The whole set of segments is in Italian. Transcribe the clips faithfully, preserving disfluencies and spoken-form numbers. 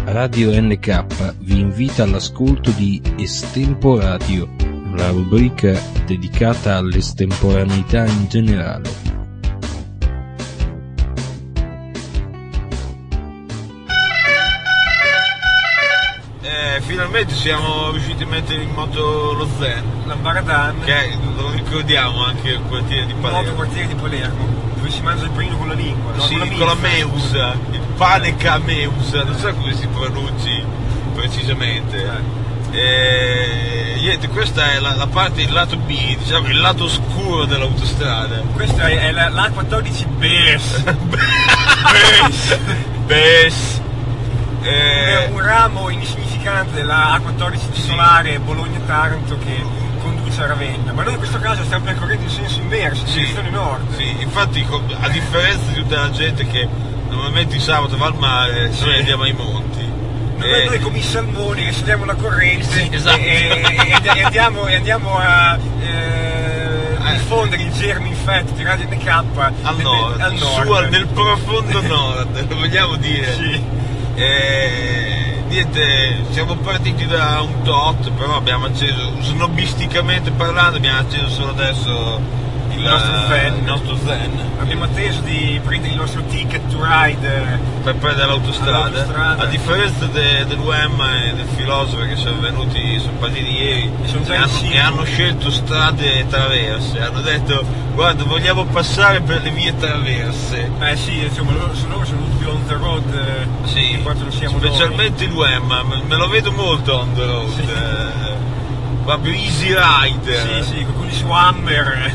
Radio N K vi invita all'ascolto di Estemporatio, la rubrica dedicata all'estemporaneità in generale. Finalmente siamo riusciti a mettere in moto lo Zen, l'Ambaradan, che lo ricordiamo anche il quartiere di Palermo. Il nuovo quartiere di Palermo, dove si mangia il panino con la lingua, no? Sì, con la, con la meusa, il pane cameusa, non so come si pronunci precisamente. E, niente, questa è la, la parte, il lato B, diciamo il lato oscuro dell'autostrada. Questa è, è la, l'A quattordici BES. BES. BES. È un ramo insignificante della A quattordici titolare Bologna-Taranto che conduce a Ravenna, ma noi in questo caso stiamo percorrendo in senso inverso, in sì, direzione nord. Sì, infatti a differenza di tutta la gente che normalmente il sabato va al mare, sì, noi andiamo ai monti. Noi, e... noi come i salmoni che seguiamo la corrente, sì, esatto, e, e, e, andiamo, e andiamo a eh, diffondere i germi infetti di Radio N K al nord, al nord. Su, nel profondo nord, lo vogliamo dire. Sì. E, niente, siamo partiti da un tot, però abbiamo acceso, snobisticamente parlando, abbiamo acceso solo adesso il, il, nostro, zen. il nostro Zen. Abbiamo atteso di prendere il nostro ticket to ride per prendere l'autostrada. A differenza de, dell'U E M e del filosofo che sono venuti, sono partiti ieri e, sono e, hanno, e hanno scelto strade traverse, hanno detto guarda vogliamo passare per le vie traverse. Eh sì, insomma loro sono, sono più on the road, eh, sì, quanto lo siamo specialmente l'U E M, me lo vedo molto on the road. Sì. Eh, proprio easy rider. Sì, sì, con quelli su Hammer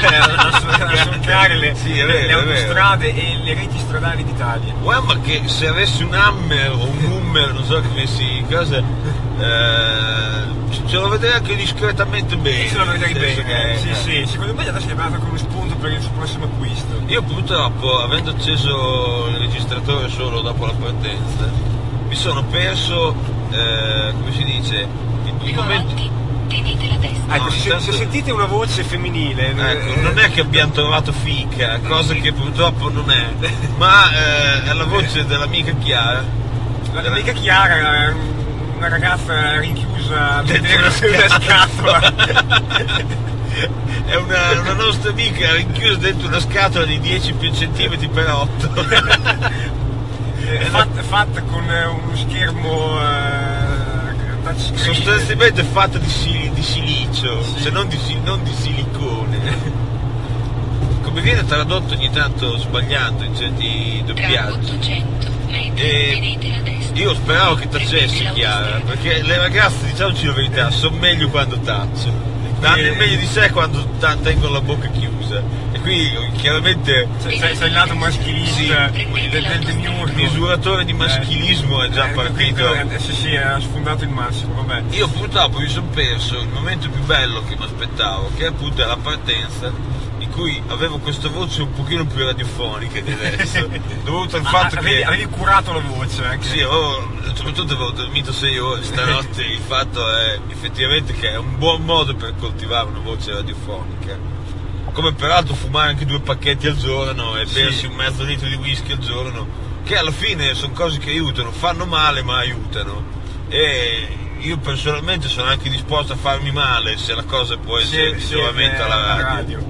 a solcare le, sì, vero, le autostrade e le reti stradali d'Italia. Guarda che se avessi un Hammer o un Hummer, non so come si cosa, eh, ce lo vedrei anche discretamente bene. Ce lo vedrei bene, che, sì, eh. sì, secondo me adesso è arrivato come spunto per il suo prossimo acquisto. Io purtroppo, avendo acceso il registratore solo dopo la partenza, mi sono perso, eh, come si dice, il momento... Tenete la testa. Ecco, no, se, intanto... se sentite una voce femminile, ecco, eh, non è che abbiamo trovato fica, cosa che purtroppo non è, ma eh, è la voce dell'amica Chiara. L'amica della... Chiara è una ragazza rinchiusa dentro una scatola. È una, una nostra amica rinchiusa dentro una scatola di dieci centimetri per otto. fatta, fatta con uno schermo. Eh, sostanzialmente fatta di, sil- di silicio, sì, se non di, non di silicone. Come viene tradotto ogni tanto sbagliando in certi doppiaggi. E io speravo che tacessi Chiara, perché le ragazze, diciamoci la verità, sono meglio quando tacciono, danno il meglio di sé quando t- tengono la bocca chiusa, e qui chiaramente sei, sei il lato maschilista, sì, del, del demiurgo, il misuratore di maschilismo eh, è già eh, partito. Eh, sì, sì, ha sfondato il massimo, vabbè. Io purtroppo mi sono perso il momento più bello che mi aspettavo, che è appunto la partenza, in cui avevo questa voce un pochino più radiofonica di adesso, dovuto al fatto ah, che... Avevi, avevi curato la voce anche. Sì, avevo, soprattutto avevo dormito sei ore stanotte, il fatto è effettivamente che è un buon modo per coltivare una voce radiofonica. Come peraltro fumare anche due pacchetti al giorno e bersi sì. un mezzo litro di whisky al giorno, che alla fine sono cose che aiutano, fanno male ma aiutano. E io personalmente sono anche disposto a farmi male se la cosa può essere sì, giovamento sì, alla radio. radio.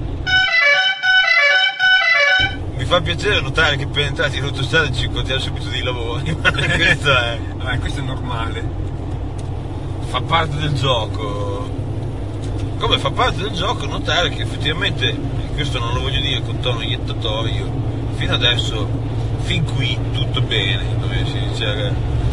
Mi fa piacere notare che per entrare in autostrada ci incontriamo subito dei lavori, ma questo è... Vabbè, questo è normale. Fa parte del gioco. Come fa parte del gioco notare che effettivamente, questo non lo voglio dire con tono iettatorio, fino adesso, fin qui, tutto bene, come si dice.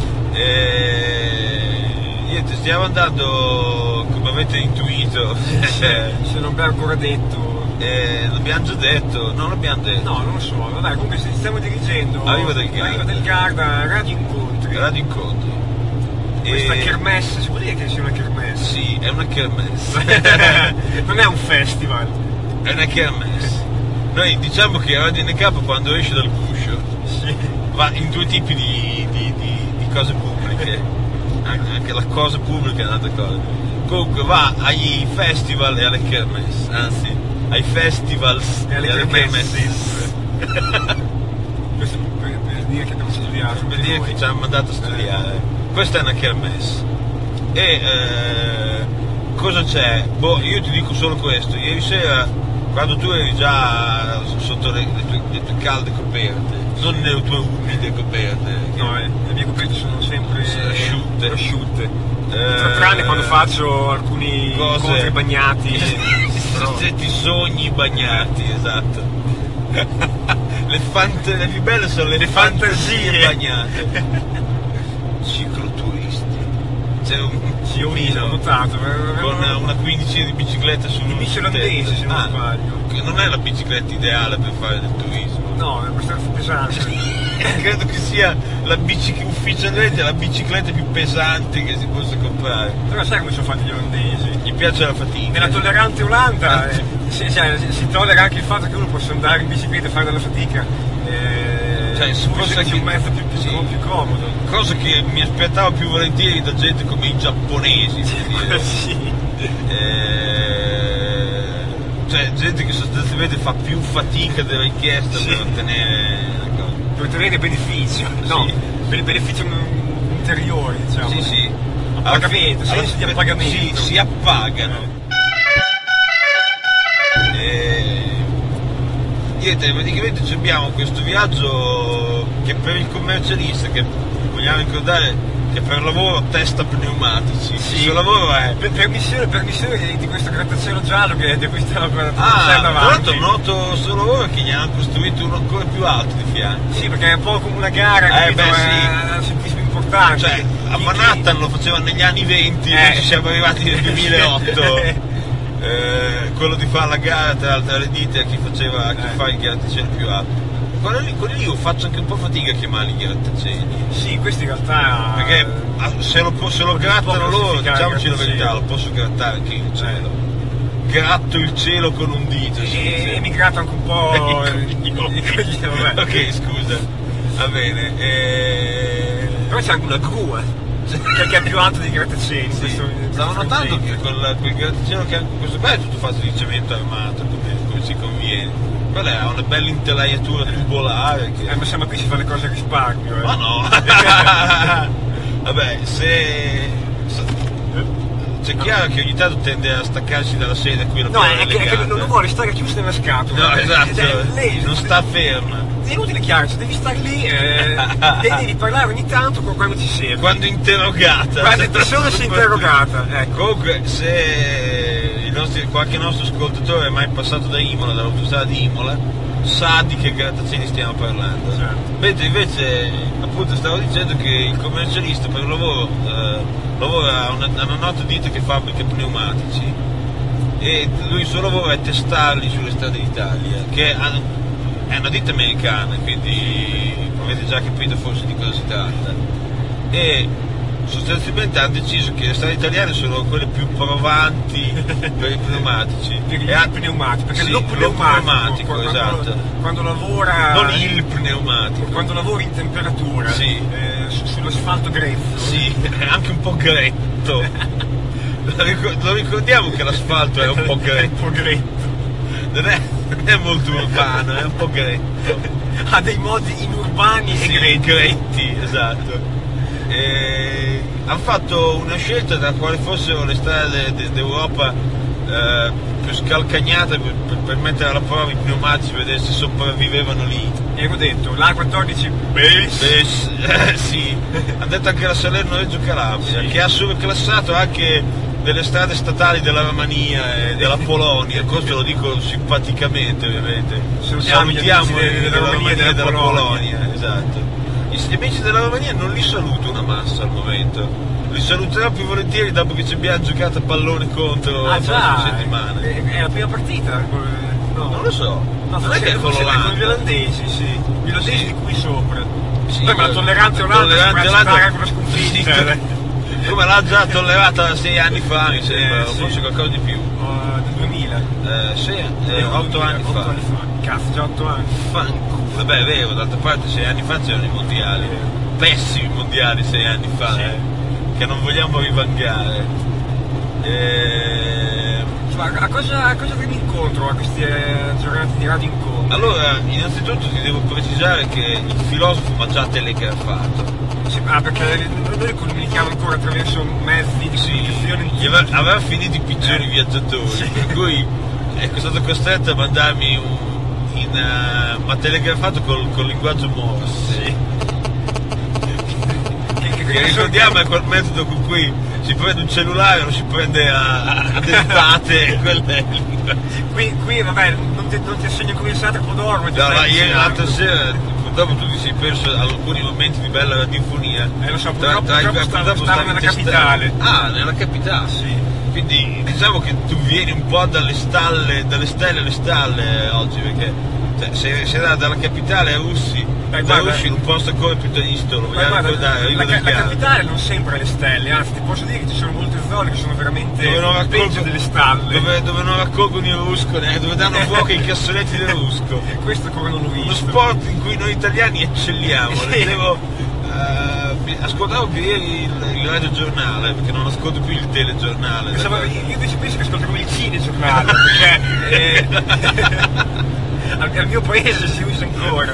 E... niente, stiamo andando, come avete intuito. Se non abbiamo ancora detto. Eh, l'abbiamo già detto, non l'abbiamo detto. No, non lo so, vabbè, comunque ci stiamo dirigendo a Riva del Garda, a Riva del Garda, Radio Incontri. Radio Incontri. Questa e... kermesse, si può dire che sia una kermesse? Sì, è una kermesse. Non è un festival. È una kermesse. Noi diciamo che Radio N K quando esce dal guscio sì. va in due tipi di, di, di, di cose pubbliche. Anche la cosa pubblica è un'altra cosa. Comunque va agli festival e alle kermesse, anzi ai festivals e alle, e alle kermesse. Questo per, per dire che abbiamo studiato. Per dire che ci hanno mandato a studiare. Questa è una kermesse. E eh, cosa c'è? Boh, io ti dico solo questo. Ieri sera, quando tu eri già sotto le, le, tue, le tue calde coperte, non nelle tue umide coperte. No, eh, le mie coperte sono sempre asciutte. asciutte. Eh, Tranne quando faccio alcuni cose incontri bagnati. Però... ti sogni bagnati, esatto. Le, fant- le più belle sono le, le fantasie, fantasie bagnate. Cicloturisti. C'è un sì, ho visto, ho notato. Con una quindicina di biciclette su di bici olandesi, se non ah, sbaglio. Non è la bicicletta ideale per fare del turismo. No, è abbastanza pesante. Credo che sia la bici ufficialmente la bicicletta più pesante che si possa comprare. Però sai come sono fatti gli olandesi? Gli piace la fatica. Nella tollerante Olanda eh, si, cioè, si tollera anche il fatto che uno possa andare in bicicletta e fare della fatica. Eh, cioè, se fosse anche un mezzo più, più, sì, più comodo. Cosa che mi aspettavo più volentieri da gente come i giapponesi. Per dire. Sì. Eh, cioè, gente che sostanzialmente fa più fatica della richiesta sì. per ottenere. Per ottenere beneficio, no, sì. per il beneficio interiore, diciamo. Sì, sì. Appagamento, senso alla, di appagamento. Sì, si appagano. Eh. E, niente, praticamente abbiamo questo viaggio che per il commercialista, che vogliamo ricordare che per lavoro testa pneumatici. Sì. Il suo lavoro è. Per, per missione, per missione di, di questo grattacielo giallo che di cui stiamo guardando. Ah, tra l'altro noto il suo lavoro che gli hanno costruito uno ancora più alto di fianco. Sì, perché è un po' come una gara, eh, beh, è sì. un importante. Cioè, a Manhattan lo facevano negli anni venti e eh. noi ci siamo arrivati nel duemilaotto. eh, quello di fare la gara tra, tra le dita a chi faceva a chi eh. fa il grattacielo più alto. Quello lì, quello lì io faccio anche un po' fatica a chiamarli grattacieli. Sì, questi in realtà. Perché se lo, se lo grattano loro, diciamoci la verità, lo posso grattare anche il cielo. Eh. Gratto il cielo con un dito. E, e mi gratto anche un po'. il ok, scusa. Va bene. E... Però c'è anche una gru, eh. che è più alto dei grattacieli. Sì. Questo, stavo notando che con la, quel grattacielo che anche questo qua è tutto fatto di cemento armato, come, come si conviene. Quella ha una bella intelaiatura tubolare che... Eh, ma sembra qui si fa le cose a risparmio, eh. Ma no! Vabbè, se... C'è chiaro che ogni tanto tende a staccarsi dalla sede qui la no, è che, è che non vuole stare chiuso nella scatola. No, esatto, cioè, lei, non sta ferma. È inutile chiaro, cioè, devi stare lì eh, e devi parlare ogni tanto quando ti serve. Quando interrogata. Quando ti sono si interrogata. Ecco. Comunque, se i nostri, qualche nostro ascoltatore è mai passato da Imola, dall'autostrada di Imola, sa di che grattacieli stiamo parlando. Certo. Mentre invece, appunto, stavo dicendo che il commercialista per lavoro eh, lavora a una, a una nota ditta che fabbrica pneumatici e lui il suo lavoro è testarli sulle strade d'Italia, che è una ditta americana, quindi avete già capito forse di cosa si tratta. E sostanzialmente hanno deciso che le strade italiane sono quelle più provanti per i pneumatici. Per i ha... pneumatici, perché sì, lo pneumatico, pneumatico quando, esatto. Quando lavora. Non il pneumatico. Quando lavori in temperatura, sì. eh, su, sull'asfalto grezzo. Sì, è anche un po' gretto. Lo ricordiamo che l'asfalto è un po' gretto. un po' gretto. Non è, non è molto urbano, è un po' gretto. Ha dei modi inurbani sì, e gretti. gretti, esatto. E hanno fatto una scelta tra quali fossero le strade d'Europa eh, più scalcagnate per, per, per mettere alla prova i pneumatici, vedere se sopravvivevano lì. E ho detto, l'A quattordici Bes, Bes eh, sì, ha detto anche la Salerno-Reggio Calabria, sì. Che ha surclassato anche delle strade statali della Romania e della Polonia, questo lo dico simpaticamente ovviamente. Salutiamo, Salutiamo gli amici della Romania e della, della Polonia. Polonia, esatto. Gli amici della Romania non li saluto una massa al momento, li saluterò più volentieri dopo che ci abbiamo giocato a pallone contro ah, la prossima settimana. È, è la prima partita? No. Non lo so. No, non è che è con gli olandesi, sì. Gli olandesi sì. Di qui sopra. Sì, poi ma la tollerante olanda si può accettare con la sconfitta. Come l'ha già tollerata sei anni fa, mi sembra, eh, sì. Forse qualcosa di più. Uh, del duemila. Eh, sì, eh, otto anni fa. otto anni fa. Cazzo, già otto anni. Fanculo. Vabbè, è vero, d'altra parte sei anni fa c'erano i mondiali. Pessimi mondiali sei anni fa, sì. eh, che non vogliamo rivangare. Eh, Ma a cosa, a cosa vieni incontro a queste giornate di radio incontro? Allora, innanzitutto ti devo precisare che il filosofo mi ha già telegrafato. Sì, ah, perché noi comunichiamo ancora attraverso mezzi di comunicazione. Sì, aveva, aveva finito i piccioni eh. viaggiatori, sì. Per cui ecco, sono stato costretto a mandarmi un... in uh, mi ha telegrafato col, col linguaggio Morse. Sì. che, che, che ricordiamo è quel metodo con cui si prende un cellulare e lo si prende a, a dentate. qui, qui vabbè non ti, non ti assegno come il sacro d'oro. No, no, ieri l'altra sera purtroppo tu ti sei perso alcuni momenti di bella radiofonia. Eh lo so, purtroppo, tra, purtroppo, tra, purtroppo stavo nella capitale. Ah, nella capitale? Sì. Quindi diciamo che tu vieni un po' dalle stalle, dalle stelle alle stalle oggi, perché cioè, sei, sei andato dalla capitale a Russi, Beh, da Russi in un posto ancora più tanisto, lo vogliamo ricordare. La, la, la capitale non sempre le stelle, anzi ti posso dire che ci sono molte zone che sono veramente il peggio delle stalle. Dove, dove non raccolgono il rusco, eh, dove danno fuoco i cassonetti del rusco. Questo come non l'ho visto. Uno sport in cui noi italiani eccelliamo. Sì. Leggevo, Uh, ascoltavo più ieri il, il radiogiornale, perché non ascolto più il telegiornale. Pensavo, io invece penso che ascolto come il cinegiornale, perché eh, al, al mio paese si usa ancora.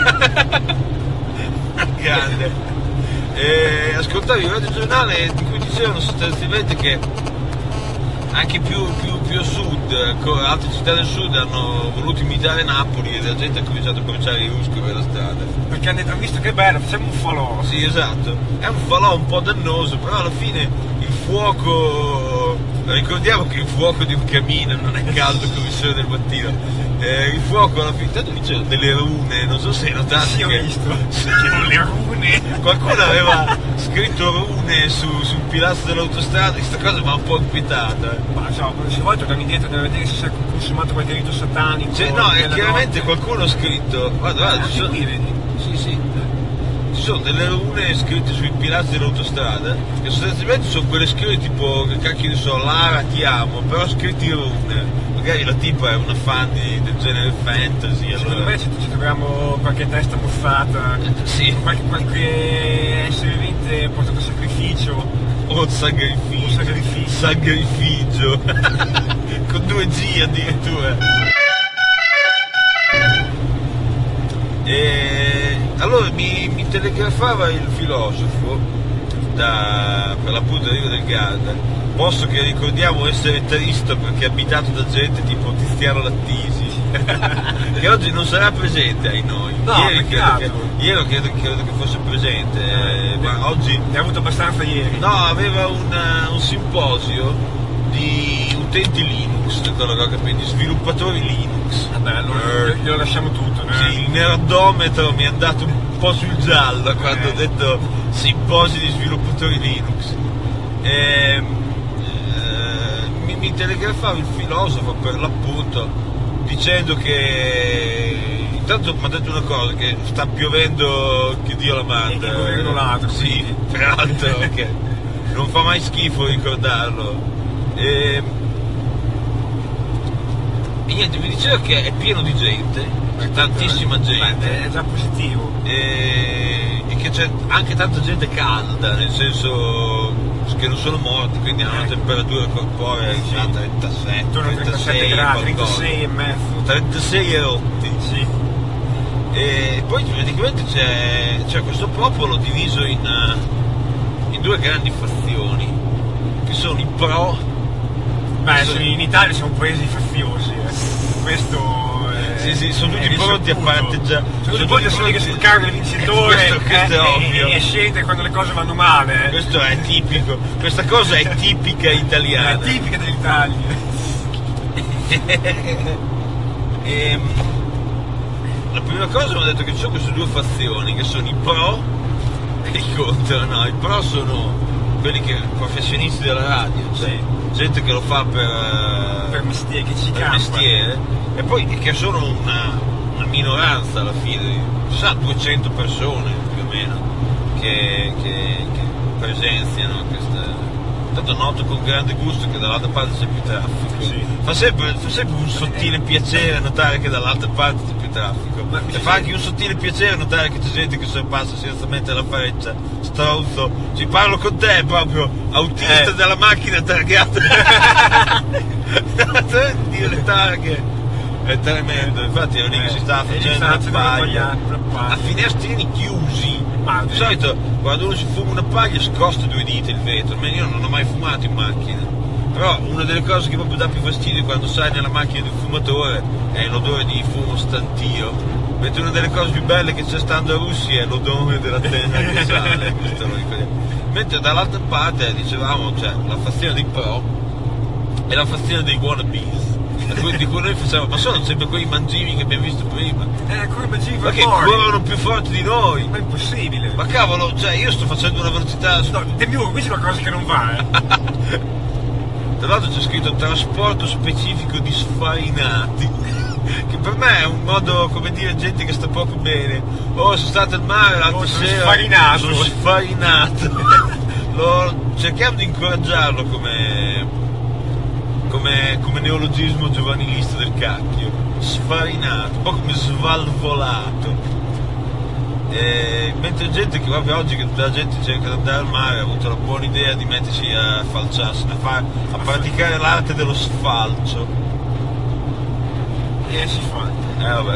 Grande. E ascoltavo il radiogiornale in cui dicevano sostanzialmente che anche più, più, più a sud, altre città del sud hanno voluto imitare Napoli e la gente ha cominciato a cominciare i ruschi per la strada. Perché hanno detto, visto che è bello, facciamo un falò. Sì, esatto. È un falò un po' dannoso, però alla fine il fuoco... Ricordiamo che il fuoco di un camino non è caldo come il sole del mattino. Eh, il fuoco alla fine... Tanto dice delle rune, non so se hai notato sì, che... ho visto. Le rune. Qualcuno aveva scritto rune su, sul pilastro dell'autostrada, questa cosa mi ha un po' inquietata. Ma so, se vuoi tornami indietro deve vedere se si è consumato qualche rito satanico. Cioè, no, è chiaramente notte. Qualcuno ha scritto... Guarda, guarda, ah, ci sono... qui vedi. Sì, sì. Ci sono delle rune scritte sui pilastri dell'autostrada che sostanzialmente sono quelle scritte tipo, che cacchio ne so, Lara ti amo, però scritti in rune. Magari la tipa è una fan di, del genere fantasy. Secondo allora... me ci, ci troviamo qualche testa mozzata, sì. qualche, qualche essere vivente portato a sacrificio. O sacrificio. O sacrificio. Sacrificio. Con due G addirittura. E allora mi, mi telegrafava il filosofo da, per l'appunto da Riva del Garda, posto che ricordiamo essere triste perché è abitato da gente tipo Tiziano Lattisi che oggi non sarà presente ai noi. No, ieri credo che, ieri credo, credo che fosse presente, eh, ma oggi ne ha avuto abbastanza ieri. No, aveva un, un simposio di utenti Linux, di sviluppatori Linux. Vabbè, allora uh, glielo lasciamo tutto, no? Sì, il nerdometro mi è andato un po' sul giallo quando eh. ho detto simposi di sviluppatori Linux. E, eh, mi, mi telegrafava il filosofo per l'appunto dicendo che intanto mi ha detto una cosa, che sta piovendo, che Dio la manda. Il governo ladro. Sì, peraltro, perché non fa mai schifo ricordarlo. E, e niente, mi diceva che è pieno di gente, tantissima gente. Beh, è già positivo. E, e che c'è anche tanta gente calda, nel senso che non sono morti, quindi hanno una temperatura corporea sì. da trentasette, trentasette gradi, trentasei e mezzo. trentasei e rotti. Sì. E poi praticamente c'è, c'è questo popolo diviso in, in due grandi fazioni, che sono i pro. Beh, sono... in Italia siamo un paese faziosi, eh. Questo è, sì, sì, sono tutti pronti a parteggiare. Sono tutti pronti a salire sul carro del vincitore questo, questo eh, è ovvio. E, e scendere quando le cose vanno male. Eh. Questo è tipico, questa cosa è tipica italiana. È tipica dell'Italia. e, la prima cosa mi hanno detto che ci sono queste due fazioni, che sono i pro e i contro. No, i pro sono quelli che professionisti della radio, cioè sì. gente che lo fa per, per mestiere, che ci per mestiere, e poi che sono una, una minoranza alla fine, ci sono duecento persone più o meno che, che, che presenziano questa. Tanto noto con grande gusto che dall'altra parte c'è più traffico. Sì. Fa sempre, fa sempre un sottile piacere notare che dall'altra parte c'è più traffico. Ma e fa anche un sottile piacere notare che c'è gente che sorpassa senza mettere la freccia, stronzo. Ci parlo con te proprio, autista eh. della macchina targata. Dio, le targhe. È tremendo, infatti è lì che si sta facendo una paglia a finestrini chiusi. Ma di solito quando uno si fuma una paglia scosta due dita il vetro, io non ho mai fumato in macchina, però una delle cose che proprio dà più fastidio quando sai nella macchina di un fumatore è l'odore di fumo stantio, mentre una delle cose più belle che c'è stando a Russia è l'odore della tenda che sale. Mentre dall'altra parte dicevamo, cioè, la fazione dei pro e la fazione dei wannabes, di cui noi facciamo, ma sono sempre quei mangimi che abbiamo visto prima, eh, ancora mangimi ma che corrono più forti di noi, ma è impossibile, ma cavolo, cioè io sto facendo una velocità, no, Demiurgo, qui c'è qualcosa che non va, eh. Tra l'altro c'è scritto trasporto specifico di sfarinati, che per me è un modo, come dire, gente che sta poco bene. Oh, sono stato al mare l'altra oh, sera, sfarinato. sono sfarinato. Lo, cerchiamo di incoraggiarlo come Come, come neologismo giovanilista del cacchio, sfarinato, un po' come svalvolato. E, mentre gente che proprio oggi che tutta la gente cerca di andare al mare ha avuto la buona idea di mettersi a falciarsi, a, far, a praticare l'arte dello sfalcio. E si fa. Eh vabbè.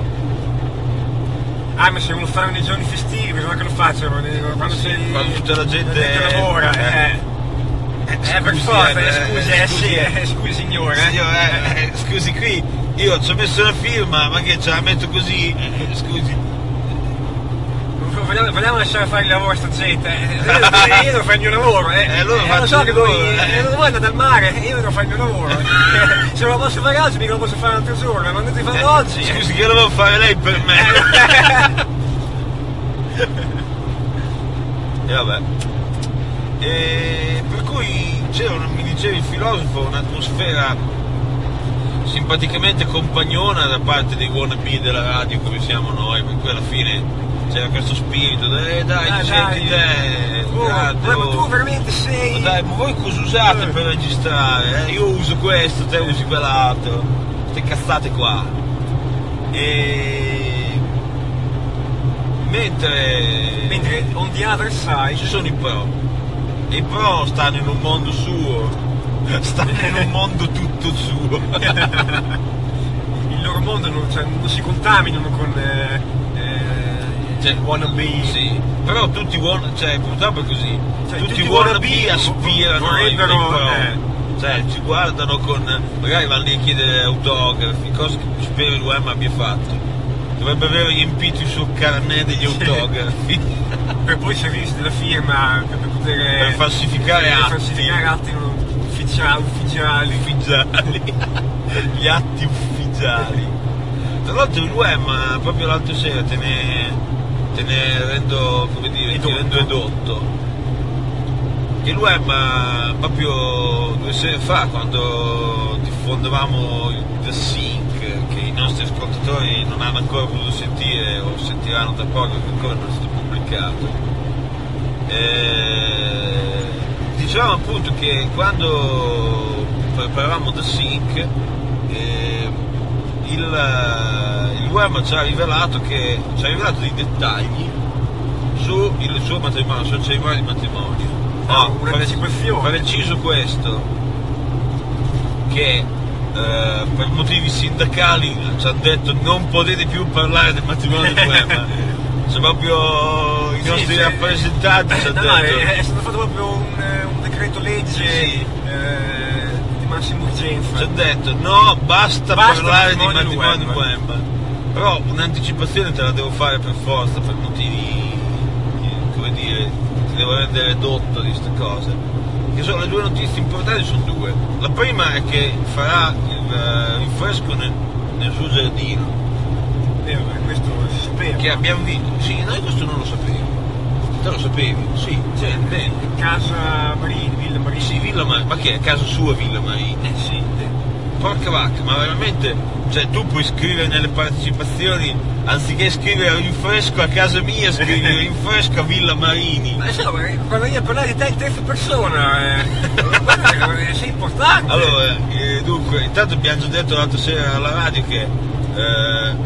Ah, ma se uno fa nei giorni festivi, cosa che lo facciano? Quando, sì, si, quando tutta la gente, la gente lavora, eh. eh. Eh, scusi, per forza, eh, scusi, eh, scusi, sì, eh, scusi signore. Signore, eh, eh, scusi qui, io ci ho messo la firma, ma che ce la metto così, eh, scusi. Vogliamo, vogliamo lasciare fare il lavoro a sta gente, eh. io, io devo fare il mio lavoro, eh. eh allora eh, lo so che voi, eh. eh, non voi andate al mare, io devo fare il mio lavoro. Se non lo posso fare oggi, mica lo posso fare un altro giorno, ma andate a farlo eh, oggi. Scusi, che lo devo fare lei per me? E vabbè. E per cui c'era, mi diceva il filosofo, un'atmosfera simpaticamente compagnona da parte dei wannabe della radio come siamo noi, per cui alla fine c'era questo spirito, eh, dai, ah, ti senti te, oh, grande, ma, oh, ma tu veramente sei... Ma dai, ma voi cosa usate eh. per registrare? Eh? Io uso questo, te usi quell'altro, queste cazzate qua. E... mentre... mentre on the other side ci sono i pro. I pro stanno in un mondo suo, stanno in un mondo tutto suo. Il loro mondo non, cioè, non si contaminano con eh, eh, cioè, wannabe. Sì, però tutti wannabe, cioè purtroppo è così, cioè, tutti, tutti wannabe aspirano ai pro, eh. Cioè ci guardano con, magari vanno lì a chiedere autografi, cose che spero l'U M abbia fatto. Dovrebbe aver riempito il suo carnet degli autografi. Per poi servirsi della firma per poter per falsificare per atti, falsificare atti ufficiali, ufficiali. ufficiali. Gli atti ufficiali. Tra l'altro l'U M proprio l'altra sera te ne, te ne rendo, come dire, ti rendo edotto. Che l'U M proprio due sere fa, quando diffondevamo il The Sync, che i nostri ascoltatori non hanno ancora potuto sentire o sentiranno tra poco, che ancora non è stato pubblicato, eh, dicevamo appunto che quando preparavamo The Sync eh, il, il U M ci ha rivelato che ci ha rivelato dei dettagli sul suo matrimonio, sul cerimonia di matrimonio. No, un'anticipazione. Per inciso questo, che Uh, per motivi sindacali ci hanno detto non potete più parlare del matrimonio di U M. Cioè proprio i nostri sì, rappresentanti ci hanno no, detto... No, è, è stato fatto proprio un, un decreto legge sì. eh, di massima urgenza. Ci hanno detto no, basta, basta parlare di matrimonio di U M. Però un'anticipazione te la devo fare per forza, per motivi, come dire, ti devo rendere edotto di queste cose. Che sono le due notizie importanti, sono due. La prima è che farà il rinfresco nel, nel suo giardino. Eh, questo si spera. Che abbiamo visto. Sì, noi questo non lo sapevo. Te lo sapevi? Sì, cioè, bene. Casa Marini, Villa Marini. Sì, Villa Marini, ma che è? Casa sua Villa Marini? Eh sì. Porca vacca, ma veramente, cioè tu puoi scrivere nelle partecipazioni, anziché scrivere rinfresco a casa mia, scrivi rinfresco a Villa Marini. Ma insomma, quando io parlare di te in terza persona, eh, sei importante. Allora, eh, dunque, intanto abbiamo già detto l'altra sera alla radio che eh,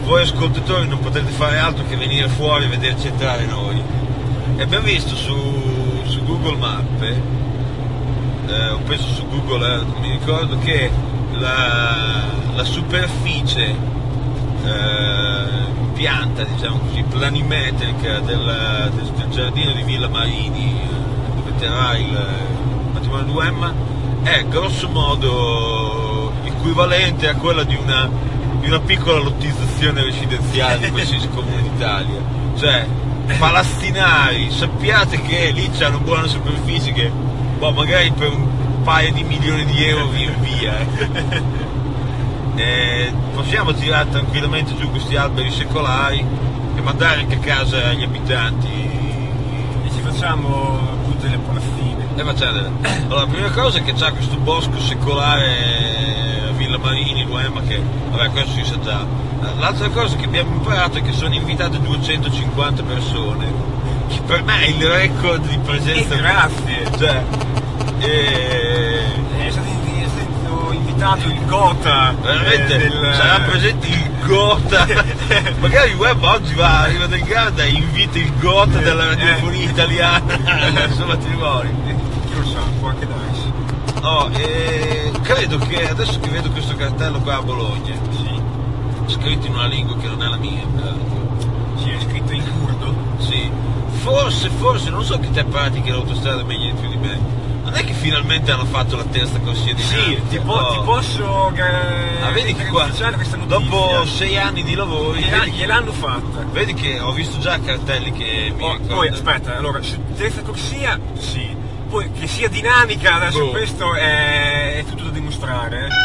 voi ascoltatori non potete fare altro che venire fuori e vederci entrare noi. E abbiamo visto su, su Google Mappe, eh, ho preso su Google Earth, non mi ricordo, che la, la superficie eh, pianta, diciamo così, planimetrica del, del, del giardino di Villa Marini, dove terrà il matrimonio di Wemma, è grosso modo equivalente a quella di una, di una piccola lottizzazione residenziale di qualsiasi comune d'Italia. Cioè, palastinari, sappiate che lì c'è una buona superficie che, boh, magari per un paio di milioni di euro vi invia. Eh. E possiamo tirare tranquillamente giù questi alberi secolari e mandare anche a casa gli abitanti. E ci facciamo appunto delle palazzine. E facciamo delle... Allora, la prima cosa è che c'è questo bosco secolare a Villa Marini, Wemma, che, vabbè, questo si sa già. L'altra cosa che abbiamo imparato è che sono invitate duecentocinquanta persone, che per me è il record di presenza. E grazie! Cioè, e... è stato invitato il Gotha. Veramente, eh, del... sarà presente il Gotha. Magari il web oggi va, arriva del Garda e invita il Gotha della radiofonia eh. italiana al suo matrimonio. Chi lo sa, può anche darsi. Oh, e credo che adesso che vedo questo cartello qua a Bologna, sì, scritto in una lingua che non è la mia, sì, è scritto in curdo. Sì, forse, forse, non so chi ti ha parlato che l'autostrada è meglio di più di me. Non è che finalmente hanno fatto la terza corsia di Sì, ti, po- no. ti posso eh, ah, vedi che qua, questa notizia. Dopo sei anni di lavori, gliela, vedi, gliel'hanno fatta. Vedi che ho visto già cartelli che mi oh, ricordano. Poi aspetta, allora, su terza corsia, sì. Poi che sia dinamica, adesso boh. questo è, è tutto da dimostrare. Eh.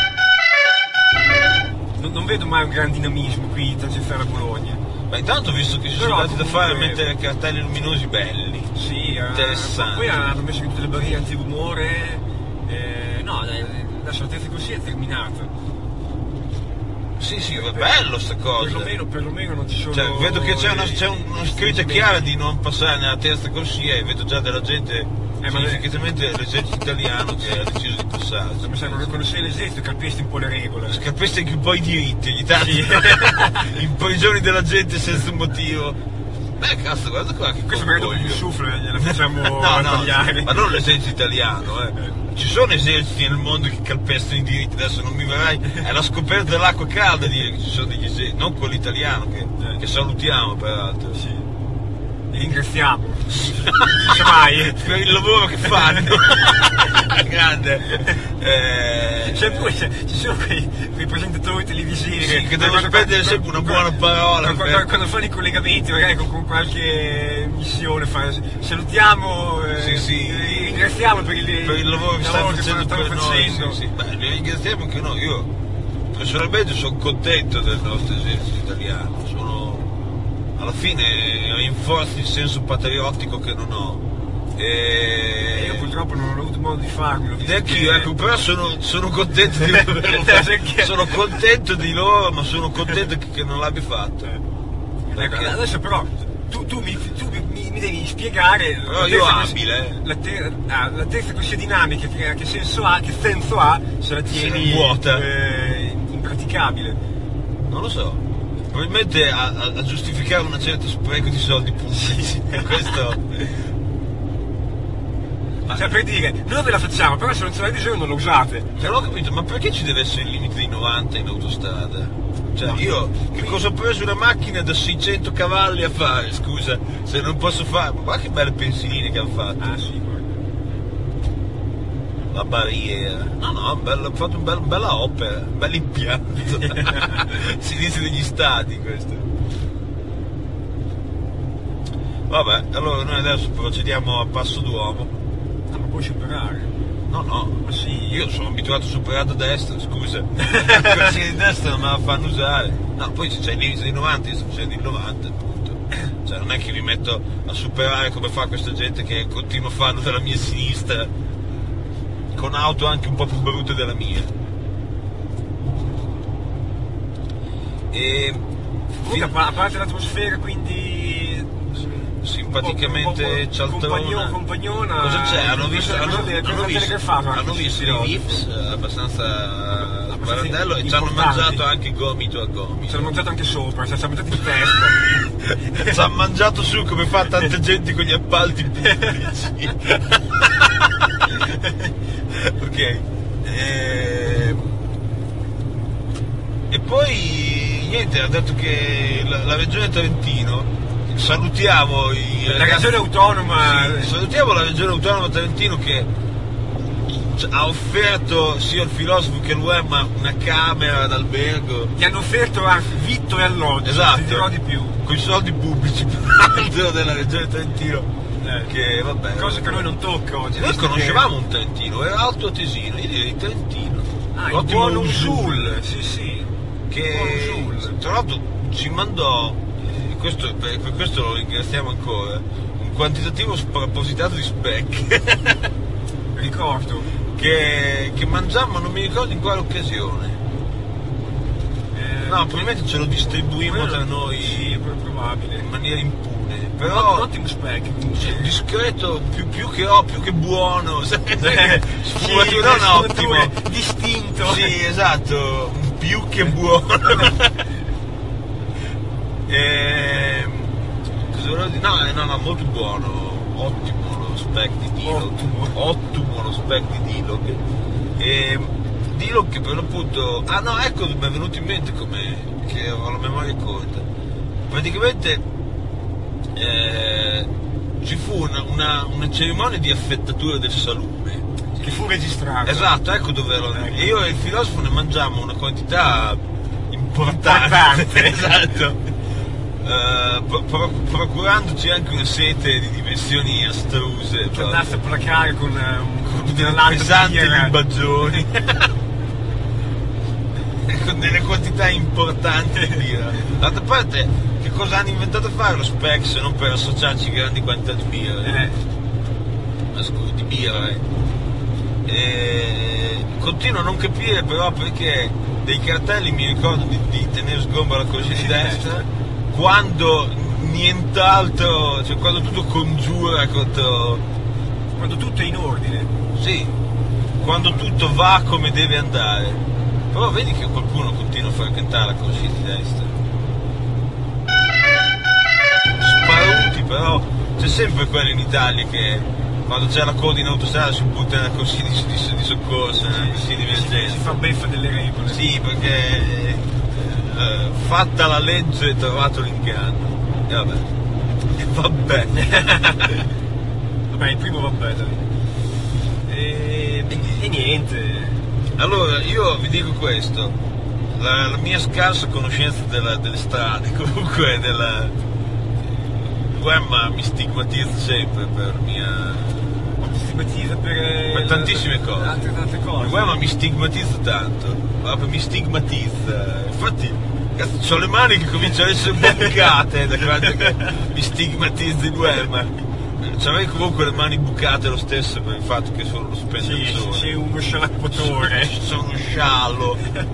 Non, non vedo mai un gran dinamismo qui tangenziale a Bologna. Ma intanto ho visto che ci sono dati da fare a mettere cartelli luminosi belli. Sì, interessanti. Poi hanno messo tutte le barriere antirumore. Eh, no, adesso la terza corsia è terminata. Sì, sì, è bello sta cosa. Perlomeno, perlomeno non ci sono. Cioè, vedo che c'è una, c'è una scritta chiara di non passare nella terza corsia e vedo già della gente. Eh, significativamente l'esercito italiano che ha deciso di passare. Mi sembra che conoscere l'esercito calpesti un po' le regole. Calpesti anche un po' i diritti, gli tanti sì. In prigioni della gente senza un motivo. Beh, cazzo, guarda qua che questo magari dopo il souffle gliela facciamo no, tagliare. No, ma non l'esercito italiano, eh. Ci sono eserciti nel mondo che calpestano i diritti, adesso non mi verrai. È la scoperta dell'acqua calda dire che ci sono degli eserciti, non quello italiano che, eh. che salutiamo peraltro. Sì. Li ringraziamo, non si sa mai, per il lavoro che fanno. Grande. Eh... Cioè, poi, ci sono quei, quei presentatori televisivi sì, che devono spendere sempre una buona parola. Quando, quando, quando fanno i collegamenti, magari con, con qualche missione, fanno, salutiamo, eh, sì, sì. ringraziamo per il, per il lavoro che stanno facendo per noi. Facendo. Sì, sì. Beh, li ringraziamo anche noi. Io personalmente sono contento del nostro esercito italiano. Sono alla fine rinforzi il senso patriottico che non ho. E... io purtroppo non ho avuto modo di farmelo. Neanche io, ecco, però sono, sono contento di sono contento di loro, ma sono contento che, che non l'abbia fatto. Perché... Ecco, adesso però tu, tu, mi, tu mi, mi devi spiegare. Però io abile. La, ter- ah, la terza corsia dinamica che, che senso ha, che senso ha se la tieni vuota, eh, impraticabile. Non lo so. Probabilmente a, a, a giustificare una certa spreco di soldi pubblici. Questo. Cioè, per dire, noi ve la facciamo, però se non ce l'avete bisogno non lo usate. Cioè, non ho capito, ma perché ci deve essere il limite di novanta in autostrada? Cioè, no, io che cosa ho preso una macchina da seicento cavalli a fare, scusa, se non posso fare. Ma guarda che belle pensiline che hanno fatto. Ah sì, guarda. La barriera. No, no, bello, ho fatto una bella opera, un bel impianto. Si dice degli stati questo. Vabbè, allora noi adesso procediamo a passo d'uomo. Ah, ma puoi superare? No, no, ma sì. Io sono abituato a superare a destra, scusa. Perché di destra non me la fanno usare. No, poi se c'è il limite di novanta, io sto facendo il novanta, appunto. Cioè non è che mi metto a superare come fa questa gente che continua a farlo dalla mia sinistra, con auto anche un po' più brutte della mia. E fino... a parte l'atmosfera, quindi simpaticamente cialtrona. Compagnona. Cosa c'è? Hanno visto, hanno, delle, hanno visto, telegrafato, hanno visto i V I Ps abbastanza Barandello e ci hanno mangiato anche gomito a gomito. Ci hanno mangiato anche sopra, ci hanno mangiato in testa. Ci hanno mangiato su come fa tanta gente con gli appalti pubblici. Ok. E... e poi niente, ha detto che la, la regione Trentino, salutiamo i la ragazzi, regione autonoma. Sì, salutiamo la regione autonoma Trentino che ha offerto sia il filosofo che l'Uemma una camera d'albergo. Gli hanno offerto anche vitto e alloggio, esatto, ti dirò di più. Con i soldi pubblici peraltro della regione Trentino. Eh, che vabbè. Cosa che noi non tocca oggi. Noi conoscevamo un trentino, era altoatesino, io direi trentino. Ah, il Ottimo buon Usul. Usul, sì sì. Che Usul. tra l'altro ci mandò, eh, questo, per, per questo lo ringraziamo ancora, un quantitativo spropositato di speck. Ricordo. Che, che mangiammo, non mi ricordo in quale occasione. Eh, no, probabilmente ce lo distribuimmo tra noi, sì, è probabile. in maniera impune. Però Però un ottimo speck. cioè, discreto, più, più che oh, più che buono. Eh, Sfumatura sì, no, ottimo. Distinto. Sì, esatto, più che buono. e, cosa volevo dire? No, no, no, molto buono, ottimo lo speck di Dillog. Ottimo. Ottimo lo speck di Dillog. E Dillog che per l'appunto. Ah no, ecco, mi è venuto in mente come. Che ho la memoria corta. Praticamente eh, ci fu una, una, una cerimonia di affettatura del salume. Che fu registrato. Esatto, ecco dove ero. Ecco. E io e il filosofo ne mangiamo una quantità importante. Importante. Esatto. Uh, pro- pro- procurandoci anche una sete di dimensioni astruse. Che andasse a placare con uh, un Delle pesanti libagioni. Con delle quantità importanti di birra. D'altra parte, che cosa hanno inventato a fare lo speck se non per associarci grandi quantità di birra? Eh. Ma scusa, di birra, eh. E continuo a non capire però perché dei cartelli mi ricordo di, di tenere sgomba la corsia di destra, quando nient'altro, cioè quando tutto congiura contro. Quando tutto è in ordine. Sì, quando tutto va come deve andare. Però vedi che qualcuno continua a far cantare la corsia di destra. Sparuti però, c'è sempre quello in Italia che quando c'è la coda in autostrada si butta nella corsia di, di, di soccorso, nella corsia di emergenza. Si fa beffa delle regole. Sì, perché eh, fatta la legge trovato l'inganno. E vabbè. E vabbè. Vabbè, il primo vabbè, dai. E, e niente. Allora, io vi dico questo, la, la mia scarsa conoscenza della, delle strade, comunque della. L'Uemma mi stigmatizza sempre per mia. Ti stigmatizza per. Per tantissime cose. Altre tante cose. L'Uemma mi stigmatizza tanto, proprio mi stigmatizza. Infatti, cazzo, ho le mani che cominciano ad essere bucate da quanto che mi stigmatizza l'Uemma. C'avrei comunque le mani bucate lo stesso per il fatto che sono lo spensatore. Sì, sei uno scialacquatore. Sono uno sciallo.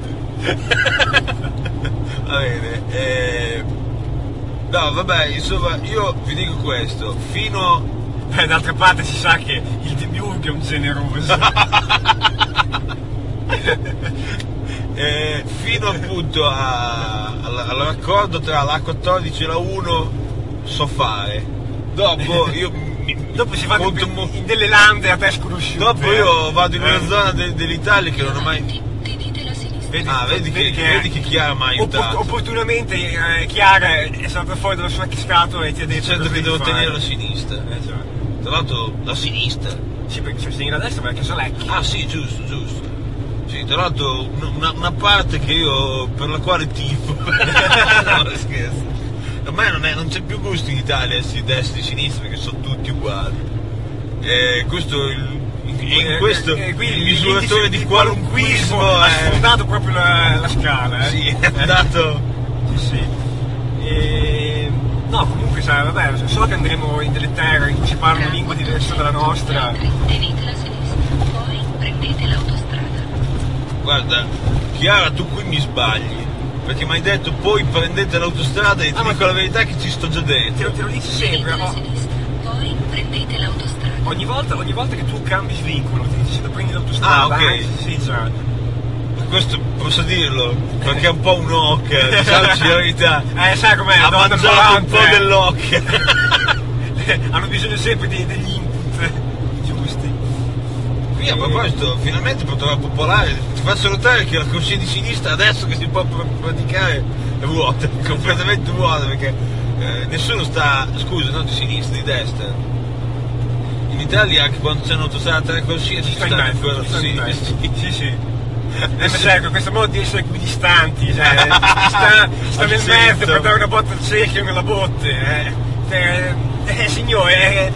Va bene. Eh... No, vabbè, insomma, io vi dico questo, fino. Beh, d'altra parte si sa che il demiurgo è un generoso. eh, fino appunto a, al, al raccordo tra l'A quattordici e la uno so fare. Dopo io mi, Dopo si va molto, in, mo- in delle lande a te sconosciute. Dopo io vado in una eh. zona de, dell'Italia che non ho mai. Vedi, Ah, vedi, vedi che, che, vedi che Chiara mi ha aiutato. Oppor- opportunamente eh, Chiara è stata fuori dallo suo scatole e ti ha detto Certo cosa che devi devo fare. tenere la sinistra. Eh, già. Tra l'altro la sinistra. Sì, perché se segni la destra vai a Casalecchi. Ah sì, giusto, giusto. Sì, tra l'altro una, una parte che io per la quale tifo. No, scherzo. Ormai non, è, non c'è più gusto in Italia essi destra e sinistra perché sono tutti uguali. E questo il, in questo eh, eh, il misuratore di qualunquismo ha è. sfondato proprio la, la scala. Eh. Sì, è andato. Sì, sì. E... No, comunque sai, vabbè, so che andremo in delle terre in cui si parlano lingue diverse dalla nostra. Tenete la sinistra, poi prendete l'autostrada. Guarda, Chiara, tu qui mi sbagli. Perché mi hai detto poi prendete l'autostrada e ti Ah, ma- dico la verità che ci sto già Te lo, dentro. te lo dici Tenete sempre, la oh, sinistra, poi prendete l'autostrada. ogni volta, ogni volta che tu cambi svincolo, ti dici se prendi l'autostrada, Ah, ok. eh, sì, già. questo posso dirlo, perché è un po' un'occa, diciamoci la verità. Eh, sai com'è? Ha donna mangiato un volante, po' eh. dell'occa. Hanno bisogno sempre di, degli input giusti. Qui a proposito, finalmente potrà popolare, ti faccio notare che la corsia di sinistra adesso che si può pr- praticare è vuota, completamente vuota, perché eh, nessuno sta, scusa, non di sinistra, di destra. In Italia anche quando c'è un'autostrada a tre corsie ci sta in sta mezzo, quello, ci sta in sì, mezzo. sì. Sì, sì. Eh, certo, questo modo di essere equidistanti, cioè, ci sta, ci sta Al nel centro. mezzo per dare una botta al cerchio nella botte. Eh, eh, eh signore, eh,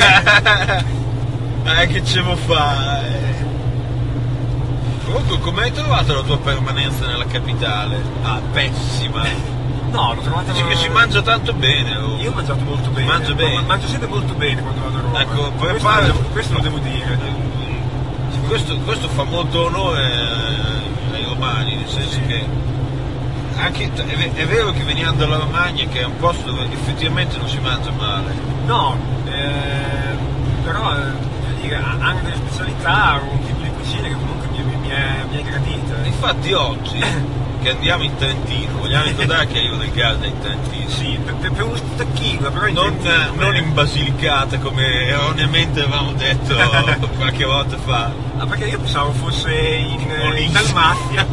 Eh, che ce vuoi fare? Comunque, come hai trovato la tua permanenza nella capitale? Ah, pessima. no, l'ho trovata. Dici che si mangia tanto bene. Oh. Io ho mangiato molto bene. Mangio bene. Ma- Mangio sempre molto bene quando vado a Roma. Ecco, questo, prepara- lo devo, questo lo devo dire. Questo, questo fa molto onore ai romani, nel senso che anche, è, ve- è vero che veniamo dalla Romagna, che è un posto dove effettivamente non si mangia male. No, eh, però eh, voglio dire, hanno delle specialità, un tipo di cucina che comunque mi, mi, mi, è, mi è gradita. Infatti oggi che andiamo in Trentino, vogliamo ricordare che Rio del Garda è in Trentino. Sì, per, per, per uno stacchino, però in Non, Trentino, non eh. in Basilicata come erroneamente avevamo detto qualche volta fa. Ah, perché io pensavo fosse in, O in in- Dalmazia.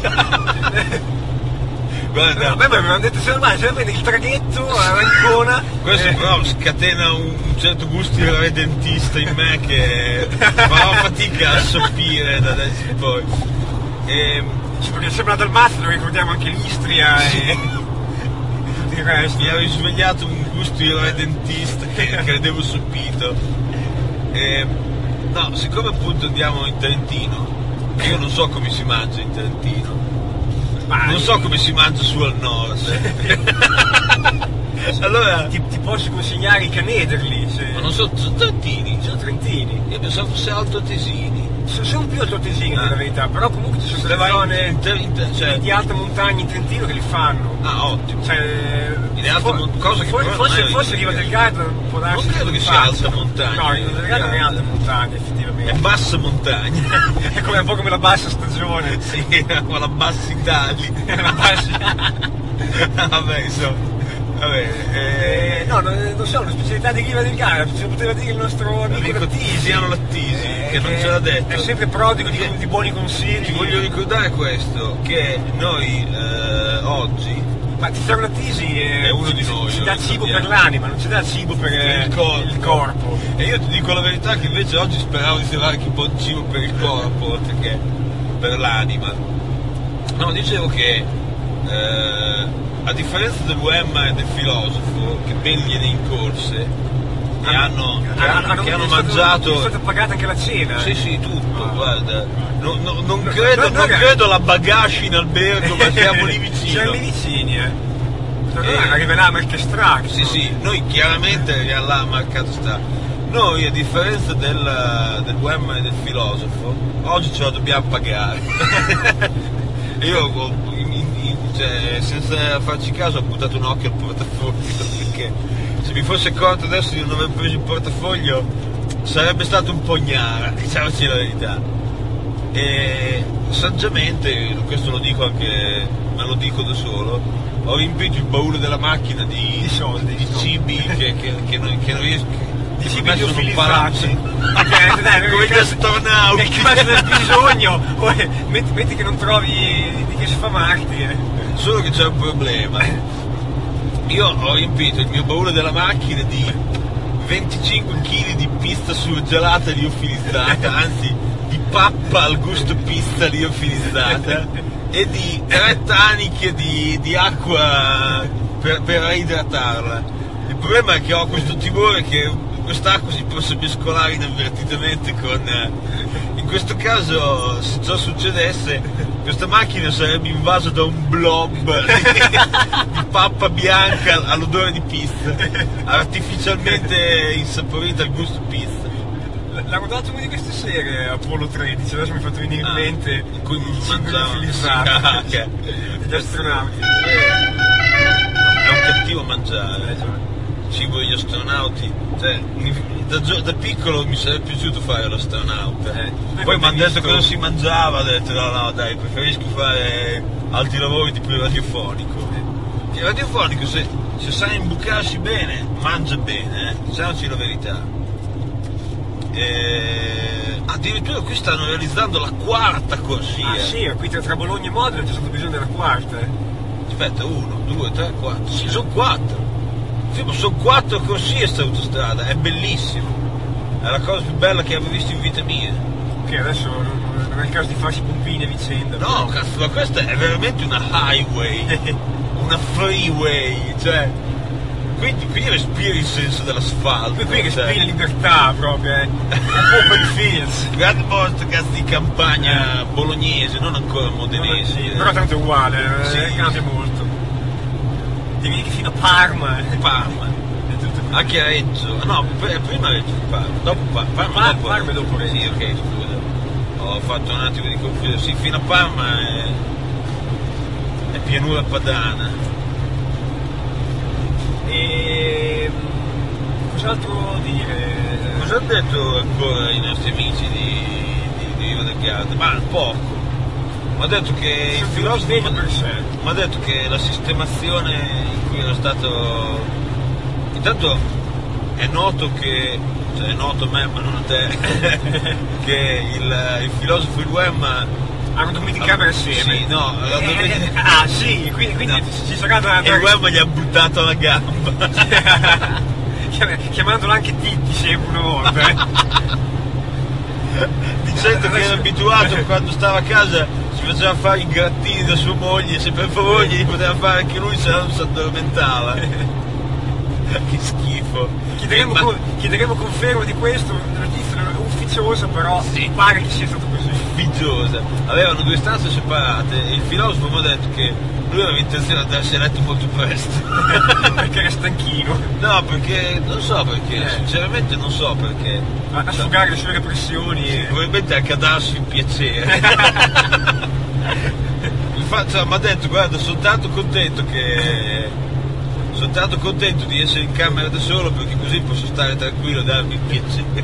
Guarda, Vabbè, ma mi avevano detto se ormai se prende il traghetto a Ancona. questo eh, però scatena un, un certo gusto irredentista in me che farò fatica a soppire da adesso in poi. E, sì, perché sembra Dalmazia, dove ricordiamo anche l'Istria e tutto il resto. mi ha risvegliato un gusto irredentista che credevo sopito. E, no, siccome appunto andiamo in Trentino, io non so come si mangia in Trentino, Ma non so come si mangia su al nord. Allora, ti, ti posso consigliare i canederli, se... ma non sono, sono trentini, sono trentini. io pensavo fosse altoatesini. Sono, sono più altoatesini Ah. nella verità, però comunque ci sono Se delle vai in- zone in Tre- in Tre- cioè- di alta montagna in Trentino che li fanno. Ah, ottimo. Cioè, In alta for- mon- cosa che for- però forse, non è forse Riva Riva del del Garda può darsi Non credo che sia faccia. alta montagna, No, Riva del Garda non è alta montagna, È effettivamente. bassa montagna. È come un po' come la bassa stagione. Sì, ma la bassa Italia. La bassa- Vabbè, insomma. Vabbè, Eh, eh, no, non, non so, una specialità di Riva del Garda, ce lo poteva dire il nostro amico Amico Lattisi. Tiziano Lattisi, eh, che non ce l'ha detto. È sempre prodigo di, Che- di buoni consigli. Ti voglio ricordare questo, che noi eh, oggi Ma Tiziano Lattisi è, È uno di ci- noi, ci lo dà cibo ricordiamo. per l'anima, non ci dà cibo per eh, il corpo. il corpo. E io ti dico la verità che invece oggi speravo di trovare anche un po' di cibo per il corpo, oltre che per l'anima. No, dicevo che eh, a differenza dell'U E M e del filosofo, che ben gliene in corse, che hanno, che hanno, che hanno è stato- mangiato... È stata pagata anche la cena. Sì, sì, tutto, Ah. guarda. No, no, non, No, credo, no, non no, credo alla Bagasci in albergo, ma siamo lì vicino. Siamo lì vicini, eh. Eh. Arriverà Marche Strack. Sì, sì, noi chiaramente arriviamo là, marcato sta. Noi, a differenza del, dell'U E M e del filosofo, oggi ce la dobbiamo pagare. Io, ho- in- in- cioè, senza farci caso, ho buttato un occhio al portafoglio, perché se mi fosse accorto adesso di non aver preso il portafoglio, sarebbe stato un po' gnara, diciamoci la verità. E saggiamente, questo lo dico anche, me lo dico da solo, ho riempito il baule della macchina di, Di soldi, di di soldi. cibi che, che, che non, che non riesco, Di che cibi per me sono un liofilizzati. palazzo. Ok, dai, Come gli astronauti. Nel caso del bisogno, poi metti, metti che non trovi di che sfamarti. Eh. Solo che c'è un problema. Io ho riempito il mio baule della macchina di venticinque chili di pista surgelata liofilizzata, anzi di pappa al gusto pista liofilizzata, e di tre taniche di, di acqua per, per reidratarla. Il problema è che ho questo timore che quest'acqua si possa mescolare inavvertitamente con... In questo caso, se ciò succedesse, questa macchina sarebbe invasa da un blob di, di pappa bianca all'odore di pizza, artificialmente insaporita al gusto pizza. L'ha guardato una di queste serie, Apollo tredici, adesso mi ha fatto venire in Ah, mente in cui il cibo mangiavano, liofilizzato sì, ah, ok. degli astronauti. È un cattivo mangiare. Eh, già. cibo degli astronauti, cioè, da, da piccolo mi sarebbe piaciuto fare l'astronauta, Eh, poi mi hanno detto visto- cosa si mangiava, ho detto no no dai, preferisco fare altri lavori tipo il radiofonico. Il radiofonico se, se sa imbucarsi bene, mangia bene, eh? Diciamoci la verità. E... addirittura qui stanno realizzando la quarta corsia. Ah sì, qui tra, tra Bologna e Modena c'è stato bisogno della quarta. eh. Aspetta, uno, due, tre, quattro. Sì, sono quattro. Sì, ma sono quattro corsie sta autostrada, è bellissimo. È la cosa più bella che avevo visto in vita mia. Che adesso non non è il caso di farsi pompini a vicenda. No, cazzo, ma questa è veramente una highway, una freeway, cioè. Quindi qui respiri il senso dell'asfalto. Qui, qui cioè. respiri libertà proprio, eh. Open fields. Guarda un po' sto cazzo di campagna bolognese, non ancora modenese. Sì, però tanto è uguale, Sì. eh, cambia molto. Devi che fino a Parma. eh. Parma, È tutto così. anche a Reggio. No, pr- prima Reggio di Parma, dopo Parma. Parma, Par- dopo, Parma e dopo Reggio. Sì, ok, scusa. Ho fatto un attimo di confusione. Sì, fino a Parma è, è pianura padana. E cos'altro dire? Cosa hanno detto ancora i nostri amici di, di, di Riva del Garda? Ma poco. Mi ha detto che il filosofo Sveglio per sé. mi ha detto che la sistemazione in cui era stato. Intanto è noto che. Cioè è noto a me ma non a te che il, il filosofo e il Wem Hanno dormito in camera assieme. Sì, no, hanno Eh, dormito- eh, ah sì, quindi, quindi No. ci sarà da, e il Wem gli ha buttato la gamba. chiamandolo anche Titti sempre una volta. eh. Dicendo che era abituato quando stava a casa si faceva fare i grattini da sua moglie, se per favore gli poteva fare anche lui se no non si addormentava. Che schifo. Chiederemo, Ma- con- chiederemo conferma di questo, notizia ufficiosa, però Sì. pare che sia stato così. Figgiosa. Avevano due stanze separate e il filosofo mi ha detto che lui aveva intenzione di andarsi a letto molto presto. Perché era stanchino. No, perché non so perché, Eh. sinceramente non so perché. A, a sfogare le sue repressioni. e- Probabilmente anche a darsi un piacere. Infatti mi ha detto guarda sono tanto contento che sono tanto contento di essere in camera da solo perché così posso stare tranquillo e darmi il piacere.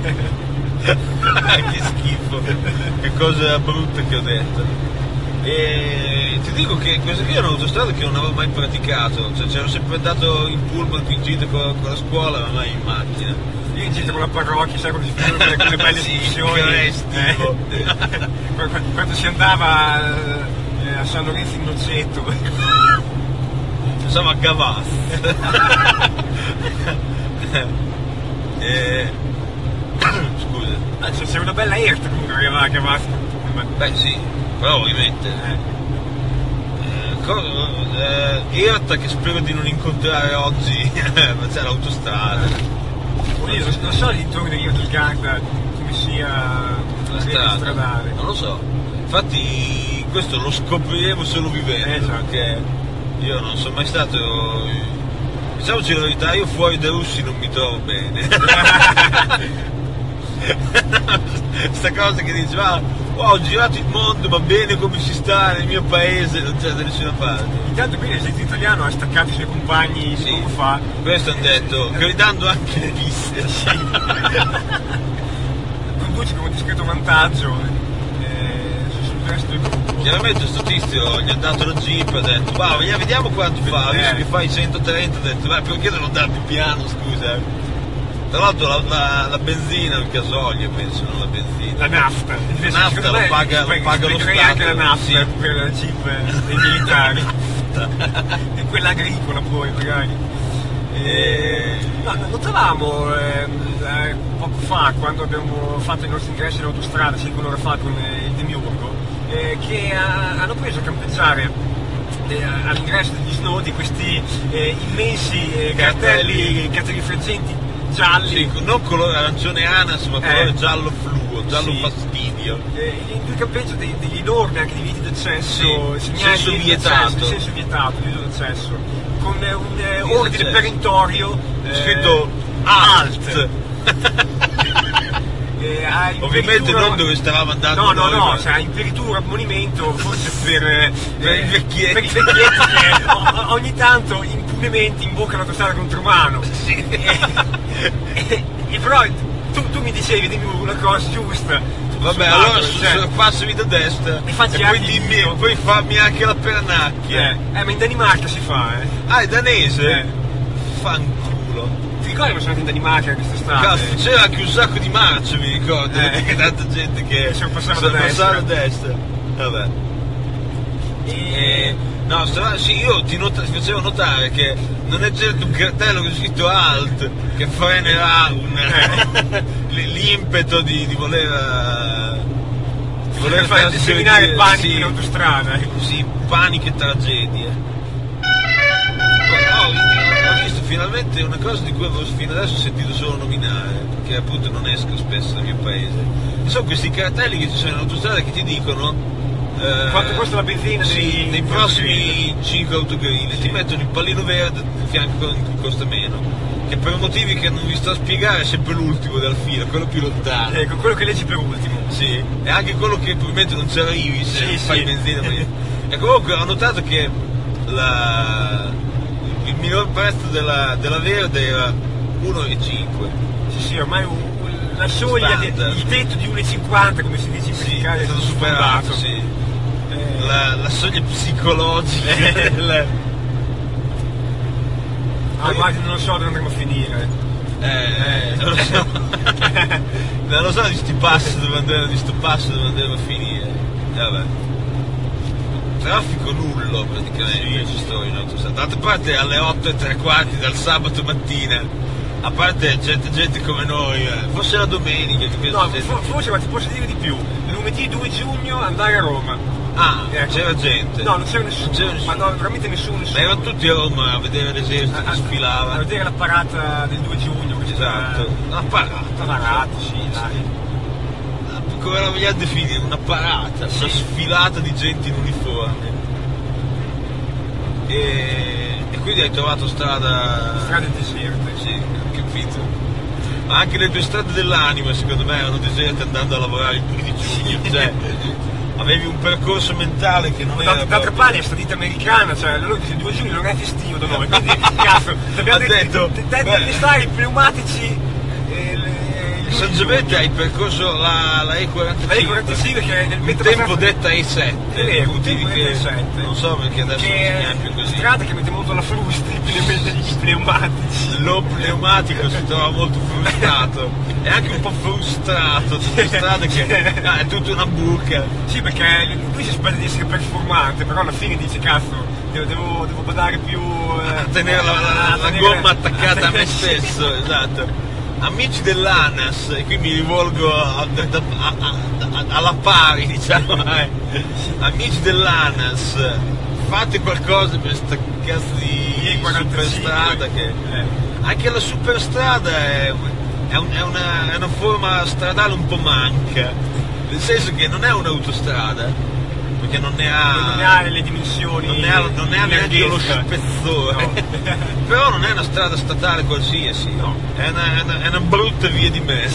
Che schifo, che cosa brutta che ho detto. E ti dico che questa qui è un'autostrada che non avevo mai praticato, cioè c'ero sempre andato in pullman in gita con, con la scuola ma mai in macchina. Io in gita con la parrocchia, sai quando si fanno quelle, quelle belle Sì, escursioni. che estivo. eh, quando- quando si andava eh, a San Lorenzo in Noceto. Pensavo a Gavaz. e... Scusa. Ah, c'è, c'è una bella erta comunque che va, che va. Beh sì, però ovviamente. Eh. Eh, co- eh, Erta che spero di non incontrare oggi, ma c'è l'autostrada. Io non, non so dintorni di Rio del Garda come sia La la rete strada. stradale. Non lo so. Infatti questo lo scopriremo solo vivendo, Eh, esatto. perché io non sono mai stato. Diciamoci la verità, io fuori da Russi non mi trovo bene. Sta cosa che dice, ma wow, ho girato il mondo, ma bene come si sta nel mio paese, non c'è da nessuna parte. Intanto qui l'esercito italiano ha staccato i suoi compagni Sì. poco fa. Questo hanno detto, gridando anche le piste. Conduce con un discreto vantaggio eh, sul resto del gruppo. Chiaramente sto tizio gli ha dato la jeep, ha detto, va, vediamo quanto fa, visto Eh. che fai centotrenta, ha detto, ma perché devo andare più piano, scusa? Tra l'altro la, la, la benzina, il gasolio penso, non la benzina. La nafta. La nafta la paga- la paga lo Spenderei Stato, anche la nafta sì. per la jeep eh, dei militari. E quella agricola poi magari. E... No, notavamo ehm, eh, poco fa, quando abbiamo fatto i nostri ingressi in autostrada, circa un'ora fa con eh, il Demiurgo, eh, che ha- hanno preso a campeggiare eh, all'ingresso degli snodi questi eh, immensi eh, Cartelli. cartelli, cartelli fluorescenti gialli. Sì, non colore arancione anas, ma colore Eh. giallo fluo, giallo Sì. fastidio. Eh, in cui campeggio dei- degli enormi anche diviti d'accesso, Sì, segnali senso di vietato. accesso, senso vietato, divito d'accesso, con eh, un eh, Divito ordine d'accesso. perentorio eh, Scritto alt. alt. Eh, ha Ovviamente imperitura- non dove stavamo andando No, no, noi, no, ma- cioè, imperitura ammonimento forse per, eh, Per i vecchietti. per i vecchietti che o- ogni tanto impu- indubbiamente imbocca l'autostrada contromano. Sì. E, e, e però tu, tu mi dicevi, dimmi una cosa giusta. Vabbè, Su allora lato, su, cioè, su, passami da destra E facci poi, anche dimmi, io. poi fammi anche la pernacchia. eh, eh, ma in Danimarca si fa, eh. Ah, è danese? Eh. Fanculo. Ti ricordi che sono andato in Danimarca quest'estate? Cazzo, c'era anche un sacco di marce, mi ricordo, Eh. perché tanta gente che Se lo passava se lo da destra. passava da destra. Vabbè. E, no, stava- sì, io ti, not- ti facevo notare che non è certo un cartello con scritto alt che frenerà un, l- l'impeto di, di voler eh, di voler far far disseminare sentire- panico sì, in autostrada. sì, paniche e tragedie. No, ho visto finalmente una cosa di cui avevo fino adesso sentito solo nominare, perché appunto non esco spesso dal mio paese. E sono questi cartelli che ci sono in autostrada che ti dicono eh, Quanto costa la benzina sì, dei- nei prossimi cinque autogrill Sì. ti mettono il pallino verde di fianco in cui costa meno, che per motivi che non vi sto a spiegare è sempre l'ultimo della fila, quello più lontano. Ecco, quello che leggi per ultimo. Sì, e anche quello che probabilmente non ci arrivi se Sì, fai sì. benzina prima. E comunque ho notato che la, il miglior prezzo della, della verde era uno virgola cinque. Sì, sì, ormai un- un- la soglia, di- Standard. il tetto di uno virgola cinquanta, come si dice in Sì, fiscale, è stato superato, sì. Eh, La, la soglia psicologica Eh. del... ah, guardi, non lo so dove andremo a finire. Eh, non lo so. Non lo so di sti passi dove andremo, di sto passo dove andremo a finire. E vabbè. Traffico nullo praticamente ci sto in autostrada. D'altra parte alle otto e tre quarti del sabato mattina, a parte gente, gente come noi, eh, forse la domenica che penso No, gente- fo- forse ma ti posso dire di più. Lunedì due giugno andare a Roma. Ah, Ecco. c'era gente. No, non c'era nessuno. Non c'era nessuno. Ma no, veramente nessuno, nessuno. Ma erano tutti a Roma a vedere l'esercito a, che a- sfilava. a vedere la parata del due giugno che c'è Esatto, una parata. una parata, sì, dai. Come la vogliamo definire? Una parata, una sfilata di gente in uniforme. E, e quindi hai trovato strada. Strade deserte. Sì, ho capito. Ma anche le tue strade dell'anima secondo me erano deserte andando a lavorare il due di giugno. Cioè, avevi un percorso mentale che non Ma era. d'altra proprio- parte è stata americana, cioè loro dice due giugno non è festivo da noi, quindi cazzo, dobbiamo Ha detto, de- de- beh. testare i pneumatici e le- il Saggiamente hai percorso la, la E quarantacinque. La E quarantacinque che è nel un metro tempo abbastanza- detta E sette. È vero, un motivi tempo detta che E sette. non so perché adesso non si che chiama più così. strada che mette molto la frusta, i pneum- i pneumatici. Lo pneumatico si trova molto frustrato e anche un po' frustrato su queste strade che ah, è tutta una buca. Sì, perché lui si aspetta di essere performante, però alla fine dice cazzo, devo, devo, devo badare più eh, A tenere la, la- a la tenere- gomma attaccata a me Sì. stesso, esatto. Amici dell'ANAS, e qui mi rivolgo a- a- a- a- alla pari, diciamo, eh. Amici dell'ANAS, fate qualcosa per questa cazzo di E quarantacinque. superstrada che... Eh. Anche la superstrada è, è un- è una, è una forma stradale un po' manca, nel senso che non è un'autostrada, perché non ne ha, Non ne ha le dimensioni. non ne ha, non ne ha neanche lo larghezza. spezzore, No. però non è una strada statale qualsiasi, No. è, una, è, una, è una brutta via di mezzo.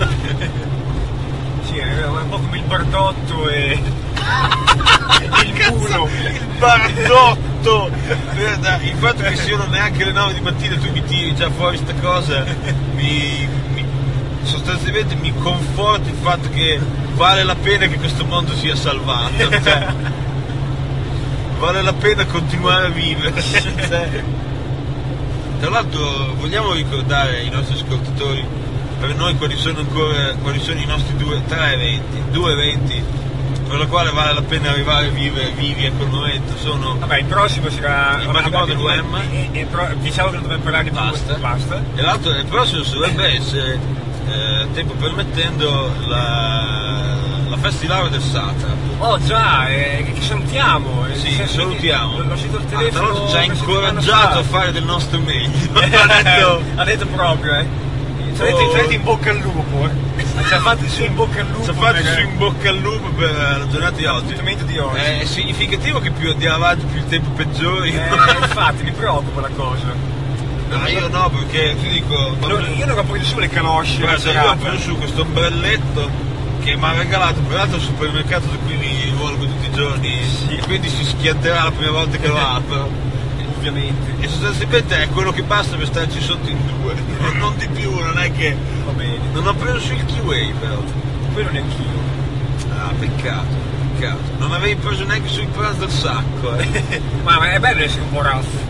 Sì, è un po' come il Bardotto e, e il mulo. Il bardotto! Guarda, il fatto che siano neanche le nove di mattina e tu mi tiri già fuori sta cosa mi, mi- sostanzialmente mi conforta il fatto che vale la pena che questo mondo sia salvato, cioè, vale la pena continuare a vivere. Cioè. Tra l'altro vogliamo ricordare ai nostri ascoltatori per noi quali sono ancora quali sono i nostri due, tre eventi, due eventi per la quale vale la pena arrivare a vivere vivi a quel momento. Sono Vabbè, il prossimo sarà... Il matrimonio vabbè, dell'U M. e- e pro- diciamo che non dobbiamo parlare di più. Basta. Basta. E l'altro, il prossimo dovrebbe essere, eh, tempo permettendo, la, la festa di laurea del Satra. Oh già, eh, che salutiamo. eh, Sì, nel senso salutiamo. che L'ho sentito il Ah, tra telefono. l'altro ci ha una settimana incoraggiato fa. a fare del nostro meglio. Ha detto, ha detto proprio, eh. Ci ha detto, Oh. ci ha detto in bocca al lupo. eh. Ci ha fatto su in bocca al lupo. ci ha fatto per- su in bocca al lupo per la giornata di oggi. l'appuntamento di oggi. È significativo che più andiamo avanti più il tempo peggiori. Eh, infatti mi preoccupa la cosa. No, io no, perché ti dico, Allora, io non ho preso su le calosce. guarda, la io ho serata. preso su questo ombrelletto che mi ha regalato peraltro al supermercato da cui mi rivolgo tutti i giorni, Sì. e quindi si schianterà la prima volta che lo apro. ovviamente. E sostanzialmente è quello che basta per starci sotto in due, non di più, non è che... Va bene. Non ho preso sul Keyway però. Quello neanch'io. Ah, peccato, peccato. Non avevi preso neanche sui pranzo del sacco, eh. ma, ma è bello essere un po' rough.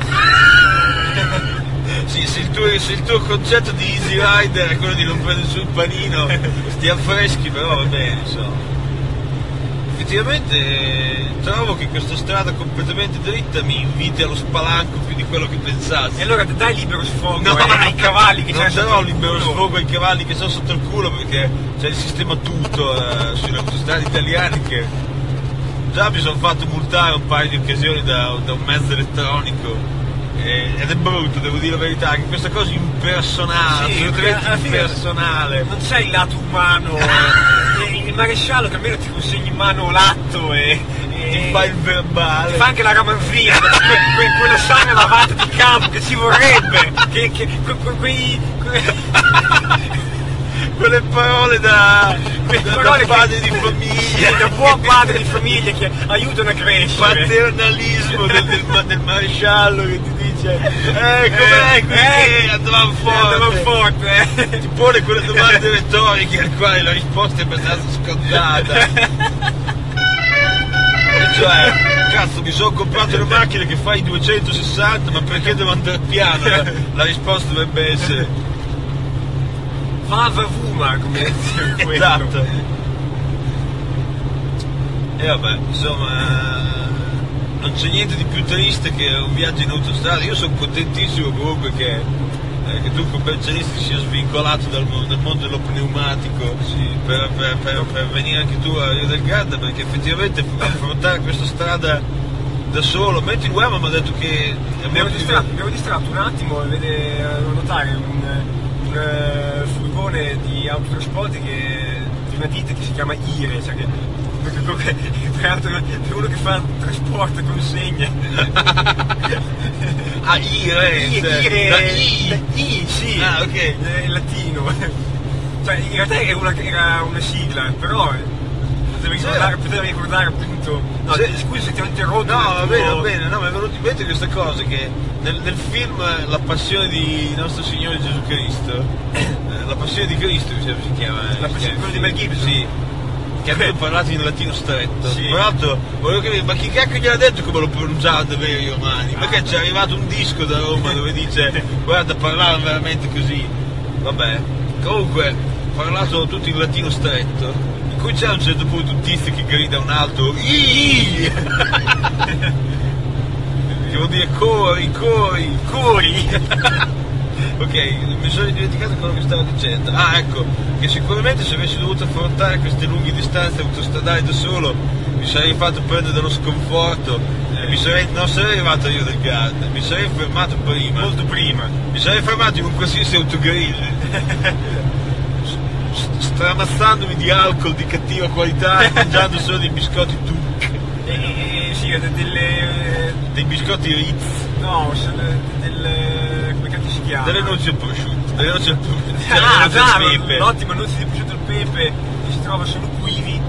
Sì, se il, tuo, se il tuo concetto di easy rider è quello di non prendere sul panino, stia freschi, però va bene, insomma. Effettivamente trovo che questa strada completamente dritta mi inviti allo spalanco più di quello che pensassi. E allora dai libero sfogo No, ai, ai cavalli che non c'è darò sotto il libero culo. sfogo ai cavalli che sono sotto il culo, perché c'è il sistema tutto eh, sulle autostrade italiane che già mi sono fatto multare un paio di occasioni da, da un mezzo elettronico. Ed è brutto, devo dire la verità, che questa cosa impersonale, Sì, assolutamente alla fine impersonale. Non c'è il lato umano, eh, il maresciallo che almeno ti consegna in mano l'atto e, e Ti fa il verbale. ti fa anche la ramanzina, que, que, quello sano lavato di campo che ci vorrebbe, che, che que, que, quei, que... quelle parole da, quelle da, parole da padre che, di famiglia, da buon padre di famiglia che aiutano a crescere. paternalismo del, del, del maresciallo che ti dice eh com'è qui Eh, che andavamo forte, andavamo forte, eh. ti pone quelle domande retoriche alle quali la risposta è abbastanza scontata. E cioè, cazzo, mi sono comprato una macchina che fa i duecentosessanta, ma perché devo andare piano? La, la risposta dovrebbe essere Vava Vuma, come dice quello. esatto. E vabbè, insomma, non c'è niente di più triste che un viaggio in autostrada. Io sono contentissimo comunque che, eh, che tu commercialisti sia svincolato dal, mo- dal mondo dello pneumatico, sì, per, per, per, per venire anche tu a Rio del Garda, perché effettivamente affrontare questa strada da solo, mentre il uomo mi ha detto che è Abbiamo molto distratto, abbiamo distratto un attimo e vede a notare un, un uh, furgone di autotrasporti che, di una ditta che si chiama I R E, cioè che, che, che tra l'altro è uno che fa trasporto e consegne. Ah, I R E, I, cioè, I, I, da I. I, sì, Ah, ok. è in latino. Cioè in realtà era una, era una sigla, però potevi ricordare, potevi ricordare appunto. No, Sì. scusi se ti ho interrotto. No, nel va tuo- bene, va bene, no, mi è venuto in mente questa cosa che nel, nel film La passione di nostro Signore Gesù Cristo, eh, La passione di Cristo mi sembra si chiama. eh, La si passione- chiama quello il di Mel film. Gibson? Sì. Che abbiamo parlato in latino stretto. Sì. Tra l'altro, volevo capire, ma chi cacchio gli ha detto come lo pronunciavano davvero i romani? Perché c'è arrivato un disco da Roma dove dice guarda, parlavano veramente così. Vabbè. Comunque, parlato tutto in latino stretto, in cui c'è a un certo punto un tizio che grida a un altro I! Che vuol dire cori, cori, cori! Ok, mi sono dimenticato quello che stavo dicendo. Ah, ecco, che sicuramente se avessi dovuto affrontare queste lunghe distanze autostradali da solo mi sarei fatto prendere dallo sconforto e mi sarei, non sarei arrivato a Rio del Garda, mi sarei fermato prima. Molto prima. Mi sarei fermato in un qualsiasi autogrill, stramazzandomi di alcol di cattiva qualità e mangiando solo dei biscotti Tuc, E, e, sì, de- delle. dei biscotti Ritz, No, sono delle. come cazzo si chiama? delle noci al prosciutto, delle noci al prosciutto, cioè, Ah, delle noci già, al pepe. l'ottima noce di prosciutto al pepe che si trova solo qui.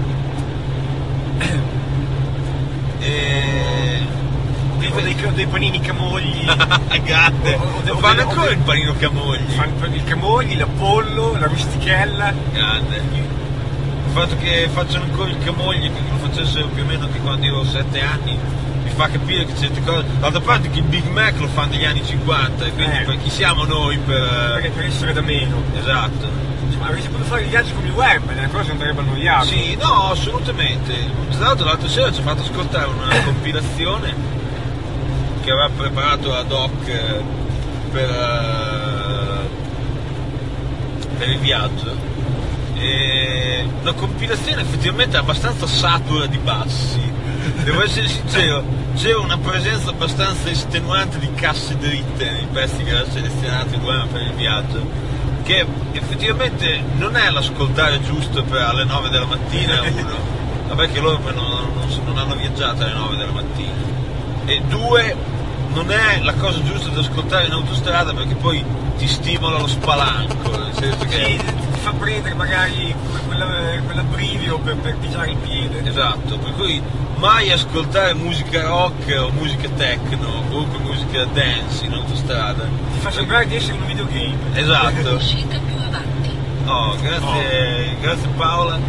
E... O dei, dei panini camogli. Grande, O- o- lo o- fanno o- ancora il panino camogli. Fanno il camogli, l'apollo, la rustichella. Grande. Il fatto che facciano ancora il camogli, perché lo facessero più o meno anche quando io avevo sette anni, mi fa capire che certe cose. D'altra parte che il Big Mac lo fanno negli anni cinquanta, e quindi Eh. per chi siamo noi per. Perché per essere da meno. Esatto. Ma avrei saputo fare il viaggio con il web, le cose non sarebbero annoiate. Sì, no, assolutamente. Tra l'altro l'altra sera ci ha fatto ascoltare una compilazione che aveva preparato ad hoc eh, per, eh, per il viaggio. E una compilazione effettivamente abbastanza satura di bassi. Devo essere sincero, c'era una presenza abbastanza estenuante di casse dritte nei pezzi che aveva selezionato il Guerra per il viaggio, che effettivamente non è l'ascoltare giusto per alle nove della mattina, uno, vabbè che loro poi non, non, non hanno viaggiato alle nove della mattina, e due, non è la cosa giusta da ascoltare in autostrada perché poi ti stimola lo spalanco, nel senso che... Sì, ti fa prendere magari quella, quell'abbrivio per, per pigiare il piede. Esatto, per cui mai ascoltare musica rock o musica techno, o comunque musica dance in autostrada. Ti fa sembrare di essere in un videogame. Esatto. Uscita più avanti. Oh, grazie, oh. grazie Paola,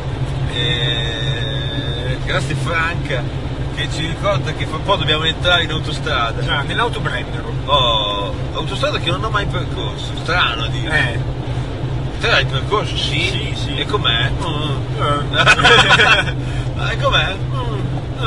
e grazie Franca, che ci ricorda che fra un po' dobbiamo entrare in autostrada. Già, nell'auto Brennero. Oh, autostrada che non ho mai percorso, strano a dire. Eh. Te l'hai percorso? Sì? Sì, sì. E com'è? Mm. Eh. E com'è? Mm.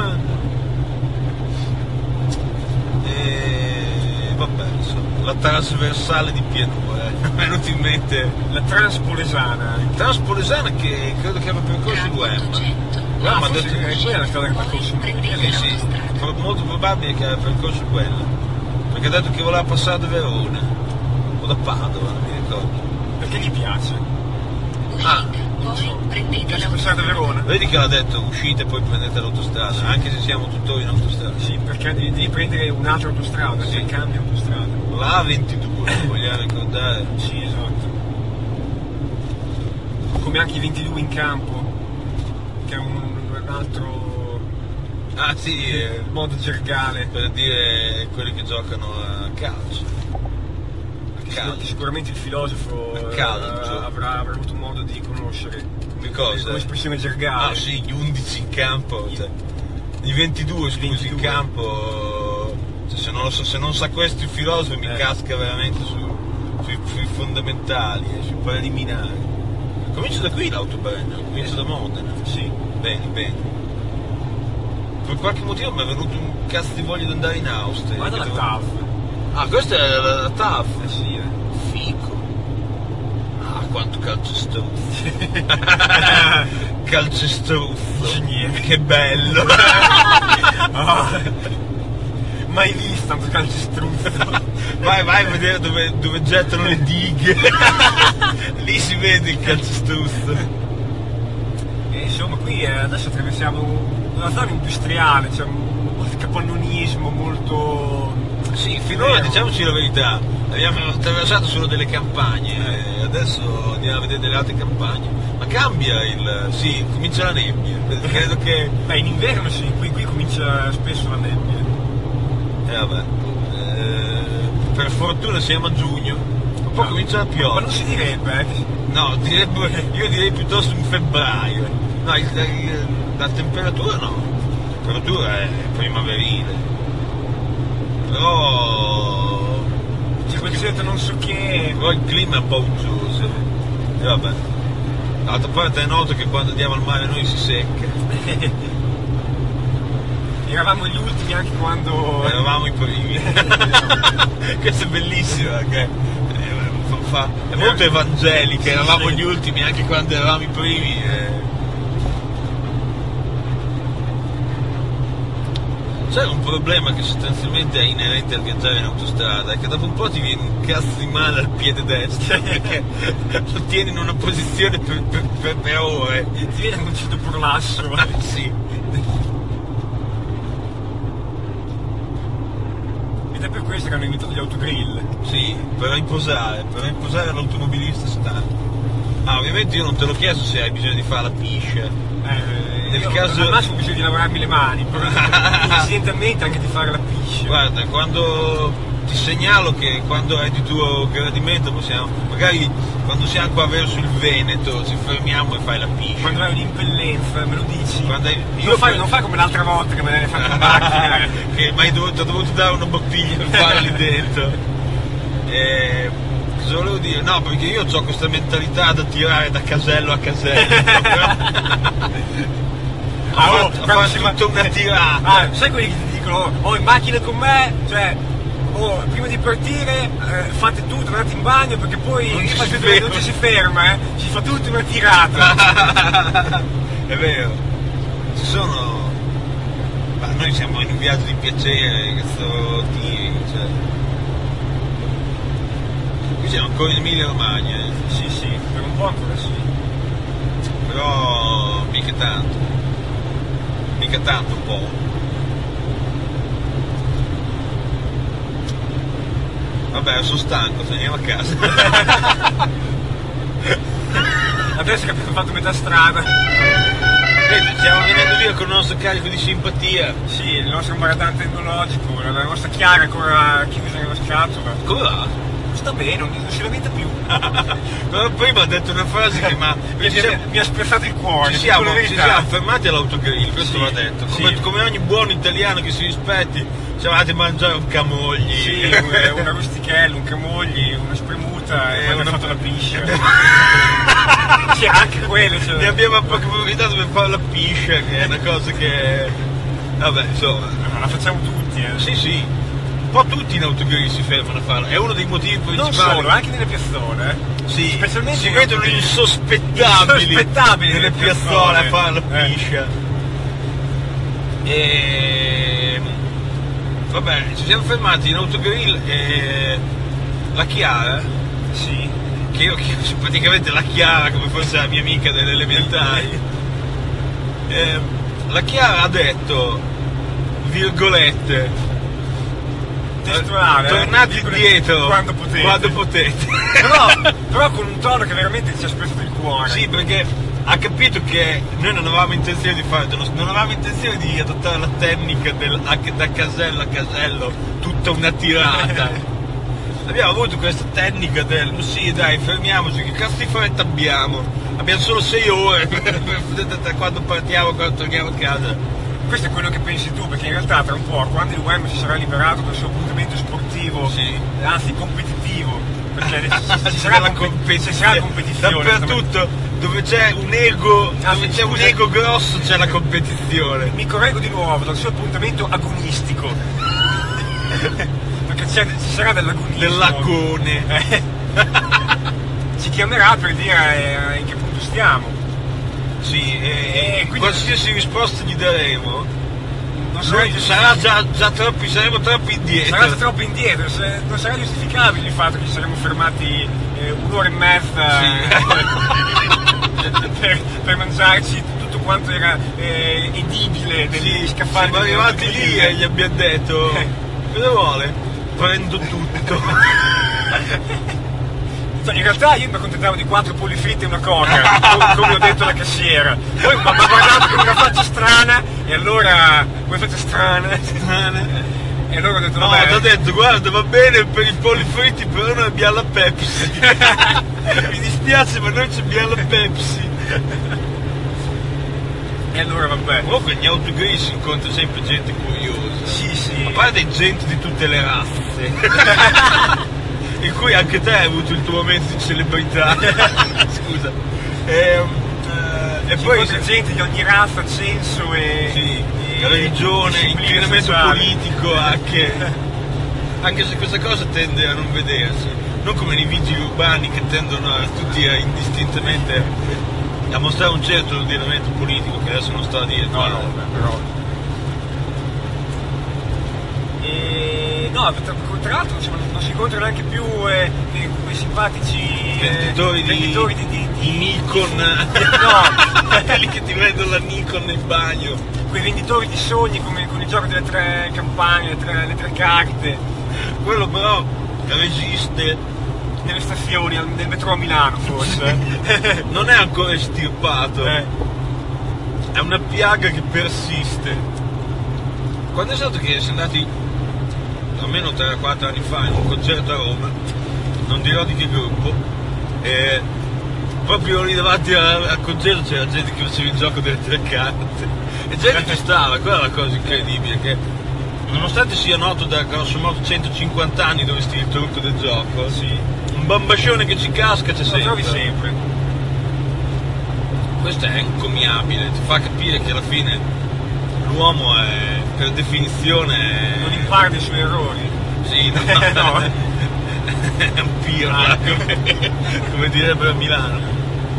E vabbè, insomma, la trasversale di pianura, mi è venuto in mente. La Transpolesana. Transpolesana che credo che abbia percorso il Wem. Ah, ma ha forse detto è quella la strada che percorso. sì, sì, molto probabile che abbia percorso quella. Perché ha detto che voleva passare da Verona. O da Padova, non mi ricordo. Perché gli piace? Ah, Poi prendete piace passare da Verona. vedi che l'ha detto uscite e poi prendete l'autostrada, sì. Anche se siamo tuttora in autostrada. Sì, perché devi, devi prendere un'altra autostrada, Sì. se cambia autostrada. La A ventidue, vogliamo ricordare? Sì, esatto. Come anche i ventidue in campo, che è un, un altro Ah sì, eh, modo gergale. per dire quelli che giocano a calcio. A calcio. Sicuramente il filosofo A calcio. eh, avrà, avrà avuto modo di conoscere Che cosa? come espressione gergale. Ah sì, gli undici in campo, cioè, i ventidue scusi ventidue. in campo, cioè, se, non lo so, se non sa questo il filosofo mi Eh. casca veramente su, sui, sui fondamentali, eh, sui preliminari. Comincia da qui l'autobrennero, comincia da Modena. Sì. Bene, bene. Per qualche motivo mi è venuto un cazzo di voglia di andare in Austria. Guarda la Che T devo- A V. Ah, questa è la, la T A F. Eh sì, eh. Fico. Ah, quanto calcestruzzo. Calcestruzzo. Ingegnere. Che bello. Ah. Mai visto un calcestruzzo. Vai, vai a vedere dove, dove gettano le dighe. Lì si vede il calcestruzzo. E insomma, qui eh, adesso attraversiamo una zona industriale, c'è molto capannonismo, molto... Sì, finora Vero. diciamoci la verità, abbiamo attraversato solo delle campagne, e adesso andiamo a vedere delle altre campagne. Ma cambia il... sì, comincia la nebbia. Credo che... Beh, in inverno sì, qui, qui comincia spesso la nebbia. Eh vabbè. Eh, per fortuna siamo a giugno, ma poi No, comincia la Ma pioggia. non si direbbe, eh. che- No, direbbe- io direi piuttosto in febbraio. No, il- il- la temperatura no, la temperatura è primaverile. Però, C'è quel certo non so che... però il clima è un po' uggioso. E vabbè. D'altra parte è noto che quando andiamo al mare noi si secca. Eravamo gli ultimi anche quando... Eravamo i primi. Questa è bellissima, perché eh, fa- fa- è molto evangelica, eravamo Sì. gli ultimi anche quando eravamo i primi. eh. C'è un problema che sostanzialmente è inerente al viaggiare in autostrada, è che dopo un po' ti viene un cazzo di male al piede destro, perché lo tieni in una posizione per, per, per, per ore. Ti viene un certo prolasso. Sì. Ed è per questo che hanno inventato gli autogrill. Sì, per riposare, per riposare l'automobilista stanco. Ah, ovviamente io non te l'ho chiesto se hai bisogno di fare la piscia. Eh, Nel io caso- al massimo ho bisogno di lavorarmi le mani, però incidentalmente anche di fare la piscia. Guarda, quando ti segnalo che quando è di tuo gradimento possiamo, magari quando siamo qua verso il Veneto ci fermiamo e fai la piscia. Quando hai un'impellenza, me lo dici. Quando hai- io non, fai, per- non fai come l'altra volta che me ne hai fatto in macchina. che mi hai dovuto, ho dovuto dare una bottiglia per fare lì dentro. E, cosa volevo dire? No, perché io ho questa mentalità da tirare da casello a casello. Ah, Ho oh, fatto, ho quando fatto si va- tutta una tirata. Ah, sai quelli che ti dicono, oh in macchina con me, cioè, oh prima di partire eh, fate tutto, andate in bagno perché poi Non ci non, si ci, ferma. non ci si ferma, eh, si fa tutta una tirata. È vero. Ci sono. Ma noi siamo in un viaggio di piacere, questo tiri, cioè. Qui siamo ancora in Emilia Romagna, eh. Sì, sì, per un po' ancora sì. Però mica tanto. Mica tanto un po'. Vabbè, sono stanco, torniamo a casa. Adesso che abbiamo fatto metà strada. Vedi, stiamo venendo via con il nostro carico di simpatia. Sì, il nostro maradante etnologico, la nostra Chiara ancora chiusa nella scatola. Come va? Sta bene, non, non si lamenta più. Però prima ha detto una frase che ma mi, mi, siamo, mi ha spezzato il cuore. Ci siamo, ci siamo fermati all'autogrill, questo sì, va detto. Come, sì. come ogni buon italiano che si rispetti, siamo andati a mangiare un camogli. Sì, una, una rustichello, un camogli, una spremuta e, e poi una... fatto la piscia. Sì, anche quello. Cioè... Ne abbiamo approfittato per fare la piscia, che è una cosa che... Vabbè, insomma... No, la facciamo tutti, eh. Sì, sì. Un po' tutti in autogrill si fermano a farlo, è uno dei motivi principali. Non solo, anche nelle piazzole, eh. Sì, specialmente si vedono insospettabili, insospettabili nelle piazzole a fare la eh. piscia. E... vabbè, ci siamo fermati in autogrill e la Chiara, sì, che io chiamo praticamente la Chiara come fosse la mia amica delle elementari, e la Chiara ha detto, virgolette, testuale, tornate eh, indietro quando potete, quando potete. però, però con un tono che veramente ci ha spezzato il cuore. Sì, perché ha capito che noi non avevamo intenzione di fare, non avevamo intenzione di adottare la tecnica del da casello a casello tutta una tirata. Abbiamo avuto questa tecnica del sì dai fermiamoci, che cazzo di fretta abbiamo? Abbiamo solo sei ore da quando partiamo a quando torniamo a casa. Questo è quello che pensi tu, perché in realtà tra un po', quando il U E M si sarà liberato dal suo appuntamento sportivo, sì, anzi competitivo, perché ci sarà la competizione, competizione dappertutto, dove c'è un ego, ah, dove sì, c'è un ego grosso c'è la competizione. Mi correggo di nuovo, dal suo appuntamento agonistico. Perché c'è, ci sarà dell'agonismo. Dell'agone. Eh. Ci chiamerà per dire eh, in che punto stiamo. Sì, e, e quindi qualsiasi risposta gli daremo, non sarà, sarà già, già troppi, saremo troppi indietro. Sarà già troppo indietro, se, non sarà giustificabile il fatto che ci saremo fermati eh, un'ora e mezza sì. per, per mangiarci tutto quanto era eh, edibile negli sì, scaffali. Siamo arrivati lì e gli abbiamo detto, cosa vuole? Prendo tutto. In realtà io mi accontentavo di quattro polli fritti e una coca, come, come ho detto alla cassiera. Poi mi ha guardato con una faccia strana e allora, come faccia strana, strana, e allora ho detto no, vabbè. ti ho detto guarda va bene per i polli fritti però noi abbiamo la Pepsi. Mi dispiace ma noi abbiamo la Pepsi. E allora vabbè. Comunque negli autogrill si incontra sempre gente curiosa. Sì, sì. A parte gente di tutte le razze. In cui anche te hai avuto il tuo momento di celebrità. Scusa. E, uh, e poi c'è gente di ogni razza, censo e, sì, e religione, inclinamento sociale. Politico anche. Anche se questa cosa tende a non vedersi. Non come nei vigili urbani che tendono a tutti a indistintamente a mostrare un certo ordinamento politico che adesso non sto a dire. No, no, però. E no, tra l'altro insomma, non si incontrano anche più eh, quei simpatici venditori, eh, di, venditori di, di, di Nikon, no, quelli che ti vendono la Nikon nel bagno, quei venditori di sogni come con il gioco delle tre campagne, le tre, le tre carte. Quello però resiste nelle stazioni del metro a Milano forse. Non è ancora estirpato, eh. È una piaga che persiste. Quando è stato che siamo andati almeno tre o quattro anni fa in un concerto a Roma, non dirò di che gruppo, e proprio lì davanti al, al concerto c'era gente che faceva il gioco delle tre carte e gente ci stava, quella è la cosa incredibile, che nonostante sia noto da grosso modo centocinquanta anni dove sta il trucco del gioco, sì, un bambascione che ci casca c'è sempre. Lo trovi sempre. Questo è encomiabile, ti fa capire che alla fine l'uomo è, per definizione, non impara dei suoi errori. Sì, no, no. È un pirla, come, come direbbero a Milano.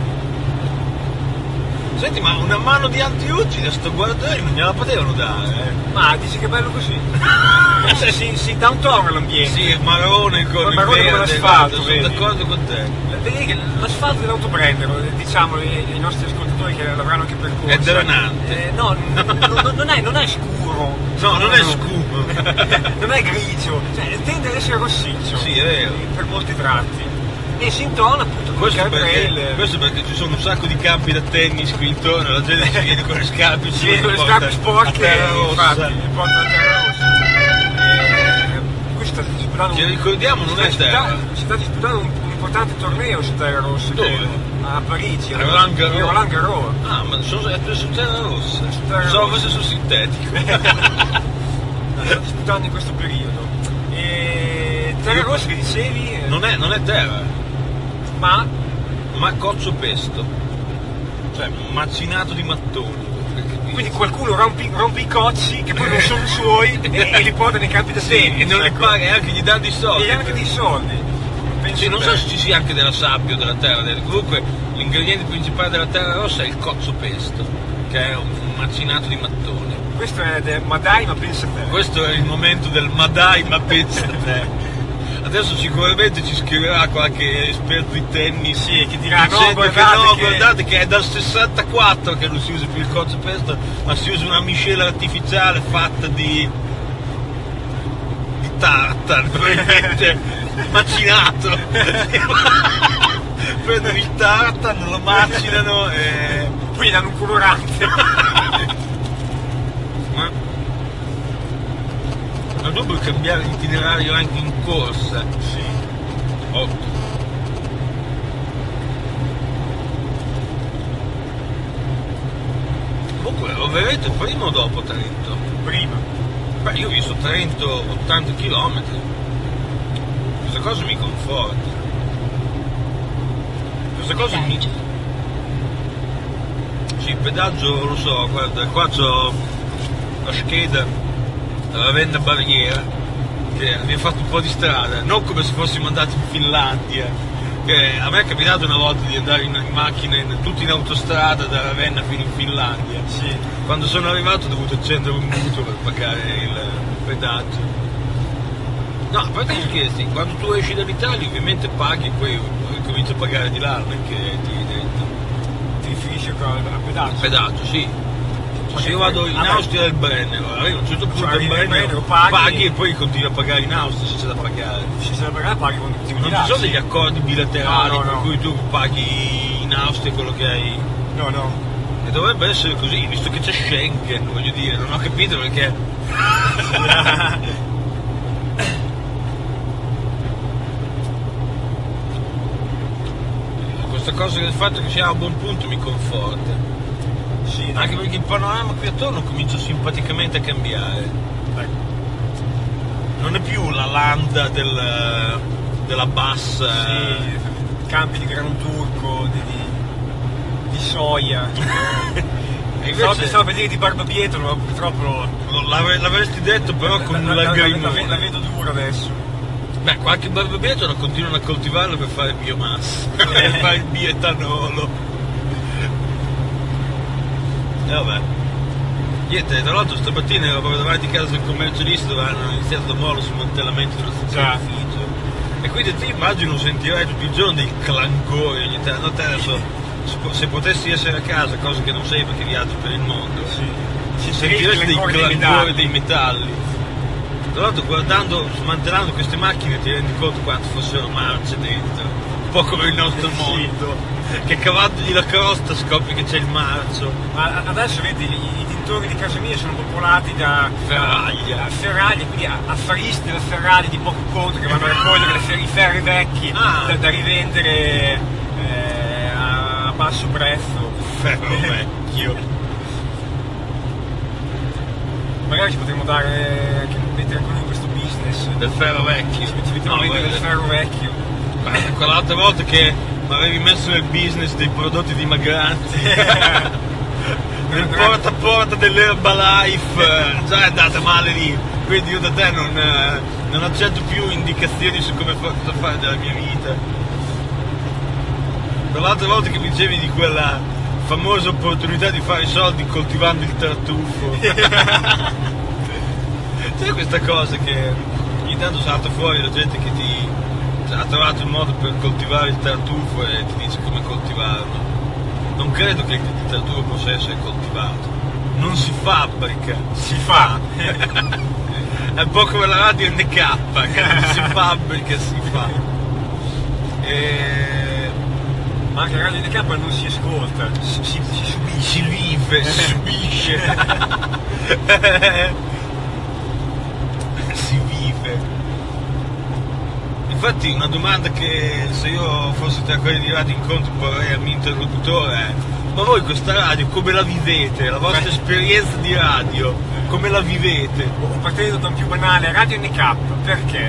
Senti, ma una mano di antiugine sto guardando non gliela potevano dare, eh? Ma dici che è bello così? Cioè, si, si dà un tono all'ambiente. Sì, il marrone con il marrone verde, con l'asfalto, sono vedi? d'accordo con te. Vedi che l'asfalto dell'autobrennero, diciamo ai nostri ascoltatori che l'avranno anche percorso. È drenante. Eh, no, non, non, è, non è scuro. No, non è scuro. Non è grigio, cioè tende ad essere rossiccio. Sì, è vero. Per molti tratti. E si intona appunto questo guardrail. perché, questo perché ci sono un sacco di campi da tennis qui intorno, la gente si viene con le scarpe, si viene con le scarpe sporche, a terra rossa. infatti, porta a terra rossa. E questo sta disputando Ci un- ricordiamo, non si è sta terra. disputando- si sta disputando un, un importante torneo su terra rossa. Dove? credo. A Parigi, A Roland Garros. a Roland Garros. Ah, ma sono è su terra rossa. terra So rossa. fosse sul sintetico. Sta disputando in questo periodo. E terra Io- rossa che dicevi, eh, Non è, non è terra, ma ma coccio pesto. Cioè, macinato di mattoni. quindi qualcuno rompe, rompe i cocci che poi non sono suoi e, e li porta nei campi da tennis. E non li ecco. paga e anche gli dà dei soldi. E anche dei soldi. Penso Sì, non te. so se ci sia anche della sabbia o della terra, del- comunque l'ingrediente principale della terra rossa è il cozzo pesto, che è un macinato di mattone. Questo è del Madai, ma pensa a te. Questo è il momento del ma dai, ma pensa a te. Adesso sicuramente ci scriverà qualche esperto di tennis Sì, che dirà, no, dicendo che guardate no, che- guardate che è dal sessantaquattro che non si usa più il cozzo pesto, ma si usa una miscela artificiale fatta di di tartar, probabilmente macinato. Prendono il tartar, lo macinano e Poi danno un colorante. ma ma tu puoi cambiare l'itinerario anche in corsa. Sì. Otto. Comunque lo vedrete prima o dopo Trento? Prima. Beh, io ho visto Trento ottanta chilometri. Questa cosa mi conforta. Questa cosa mi... Sì, il pedaggio lo so, guarda, qua c'ho la scheda, la Ravenna Barriera, che abbiamo fatto un po' di strada, non come se fossimo andati in Finlandia. Che a me è capitato una volta di andare in, in macchina, in, tutti in autostrada da Ravenna fino in Finlandia. Sì. Quando sono arrivato ho dovuto accendere un mutuo per pagare il pedaggio. No, a parte gli scherzi, quando tu esci dall'Italia ovviamente paghi e poi cominci a pagare di là, non è che ti diventa. Ti riferisci a a pedaggio? Pedaggio, sì. Cioè, se io vado in Vabbè. Austria del Brennero, arrivo a un certo punto Cioè, al arrivi al Brennero, Brennero, paghi- paghi e poi continui a pagare in Austria se c'è da pagare. Se c'è da pagare paghi quando ti Non ci sono degli accordi bilaterali No, no, per no. cui tu paghi in Austria quello che hai. No, no. E dovrebbe essere così, visto che c'è Schengen, voglio dire, non ho capito perché. Questa cosa del fatto che siamo a buon punto mi conforta. Sì, no. Anche perché il panorama qui attorno comincia simpaticamente a cambiare. Ecco. Non è più la landa del, della bassa. Sì, campi di grano turco, di, di, di soia. E Stavo invece pensavo a vedere di Barbabietolo, ma purtroppo l'ave- l'avresti detto però con la, un la, la, la, lagrimone. la vedo dura adesso. Beh, qualche barbabietola continuano a coltivarlo per fare biomassa, per fare il bioetanolo. E vabbè. Niente, tra l'altro stamattina ero proprio davanti a casa del commercialista dove hanno iniziato da molo sul smantellamento dello Già. stazionaficio. E quindi ti immagino sentirai tutti i giorni dei clangori ogni tanto. Te adesso, se po- se potessi essere a casa, cosa che non sei perché viaggi per il mondo, Sì. sentiresti dei clangori clangori metalli. dei metalli. Tra l'altro guardando, smantellando queste macchine ti rendi conto quanto fossero marce dentro, un po' come il nostro Sì. mondo, che cavandogli la crosta scopri che c'è il marcio. Ma adesso vedi, i, i dintorni di casa mia sono popolati da Ferraglia. da ferraglie, quindi a- affaristi della Ferraglia di poco conto che vanno a raccogliere le fer- i ferri vecchi Ah. da, da rivendere eh, a basso prezzo. Ferro vecchio. Magari ci potremmo dare anche mettere anche noi in questo business. Del ferro vecchio. Ci mettiamo No, a vendere del guarda, ferro vecchio. guarda, quell'altra volta che mi avevi messo nel business dei prodotti dimagranti, nel porta a porta dell'Herbalife, eh, già è andata male lì. Quindi io da te non, eh, non accetto più indicazioni su come fa- cosa fare della mia vita. Quell'altra volta che mi dicevi di quella famosa opportunità di fare i soldi coltivando il tartufo. C'è questa cosa che ogni tanto salta fuori la gente che ti ha trovato il modo per coltivare il tartufo e ti dice come coltivarlo. Non credo che il tartufo possa essere coltivato, non si fabbrica, Si fa. è un po' come la radio N K, che non si fabbrica, si fa. E... Ma anche Radio N K non si ascolta, si, si, si subisce. Si vive, si subisce. Si vive. Infatti una domanda che se io fossi tra quelli di Radio Incontri porrei al mio interlocutore è: ma voi questa radio come la vivete? La vostra esperienza di radio, come la vivete? Partendo da un più banale, Radio N K, perché?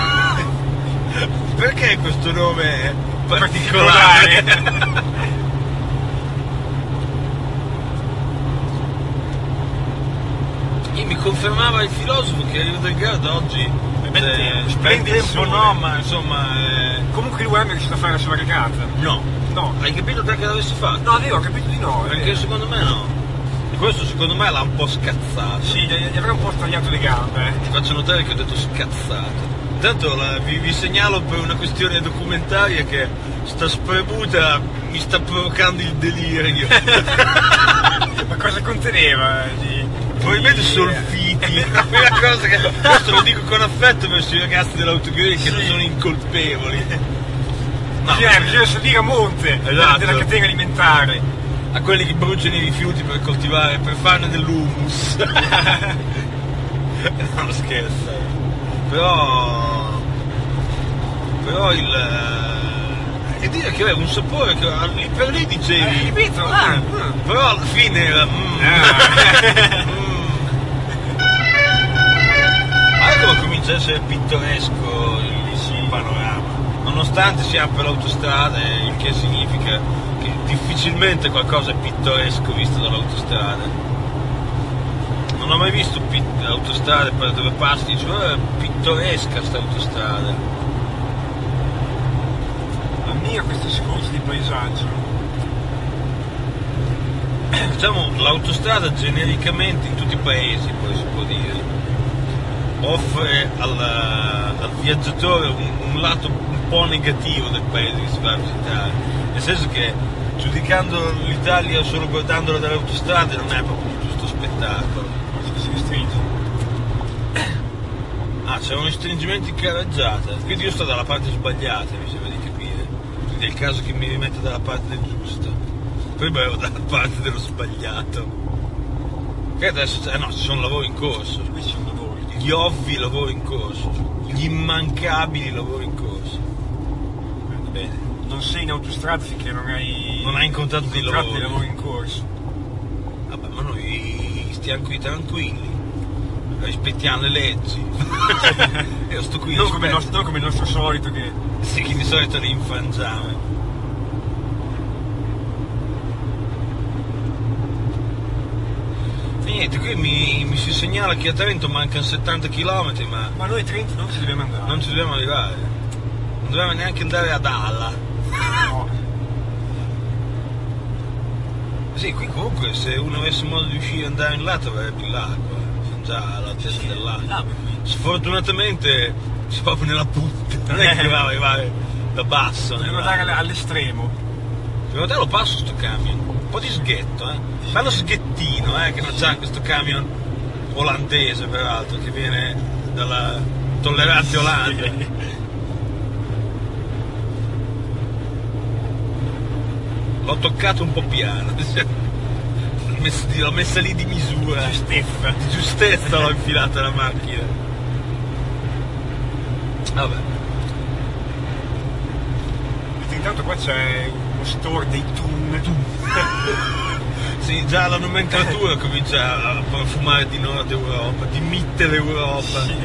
Perché questo nome particolare? particolare. E mi confermava il filosofo che Rio del Garda oggi bel eh, tempo, bel splendid tempo sole. no, ma insomma eh, Comunque lui è riuscito a fare la sua regata. no. No. Hai capito perché l'avessi fatto? No, avevo capito di no. Perché eh. secondo me no. Questo secondo me l'ha un po' scazzato. Sì, gli, gli avrei un po' tagliato le gambe. Ti faccio notare che ho detto scazzato. Intanto la, vi, vi segnalo per una questione documentaria che sta spremuta mi sta provocando il delirio. Ma cosa conteneva? Di, Probabilmente di- solfiti. La prima cosa che. Questo lo dico con affetto verso i ragazzi dell'autogrill che non sono incolpevoli. No, Bisogna, bisogna salire a monte Esatto. della catena alimentare. a quelli che bruciano i rifiuti per coltivare, per farne dell'humus. No, scherzo. Però. Però il. E dire che aveva un sapore che lì per lì dicevi. Eh, ripeto, ah, ah. Però alla fine era. Mm, Ah. mm. Guarda come comincia a essere pittoresco il, il panorama. Nonostante siamo per l'autostrada, il che significa che difficilmente qualcosa è pittoresco visto dall'autostrada. Non ho mai visto pit- autostrade per dove passi e dici, oh, è pittoresca sta autostrada. Ammiro queste scorse di paesaggio. Diciamo, l'autostrada genericamente in tutti i paesi, poi si può dire, offre al, al viaggiatore un, un lato un po' negativo del paese che si va a visitare, nel senso che giudicando l'Italia solo guardandola dalle autostrade non è proprio il giusto spettacolo. Si restringe. Ah, c'è un restringimento in carreggiata, quindi io sto dalla parte sbagliata, mi sembra di capire, quindi è il caso che mi rimetta dalla parte del giusto, poi ero dalla parte dello sbagliato, che adesso c'è, eh no, ci sono lavori in corso, Qui ci sono lavori. gli ovvi lavori in corso, gli immancabili lavori in corso. Bene. Non sei in autostrada finché non hai. Non hai incontrato dei incontrato lavori. dei lavori in corso. Vabbè, ma noi stiamo qui tranquilli, rispettiamo le leggi. Io sto qui, Non come, il aspetto. nostro, non come il nostro solito che. Sì, che di solito li infrangiamo. E niente, qui mi, mi si segnala che a Trento mancano settanta chilometri, ma Ma noi Trento non ci dobbiamo andare. non ci dobbiamo arrivare. Non dobbiamo neanche andare ad Alla. No. Sì, qui comunque se uno avesse modo di uscire e andare in là troverebbe il lago, eh. Siamo già all'altezza del lago. Ah, ma qui. Sfortunatamente si va proprio nella punta, non è che va a arrivare da basso. Devo nel andare lago. all- all'estremo. Secondo te lo passo sto camion? Un po' di sghetto, eh? Bello sghettino, eh, che non c'ha questo camion olandese peraltro, che viene dalla tollerante Olanda. L'ho toccato un po' piano, l'ho messa, l'ho messa lì di misura, Giustezza. di giustezza l'ho infilata la macchina. Vabbè. Intanto qua c'è uno store dei Thun. Sì, già la nomenclatura comincia a profumare di Nord Europa, di Mitteleuropa. Sì.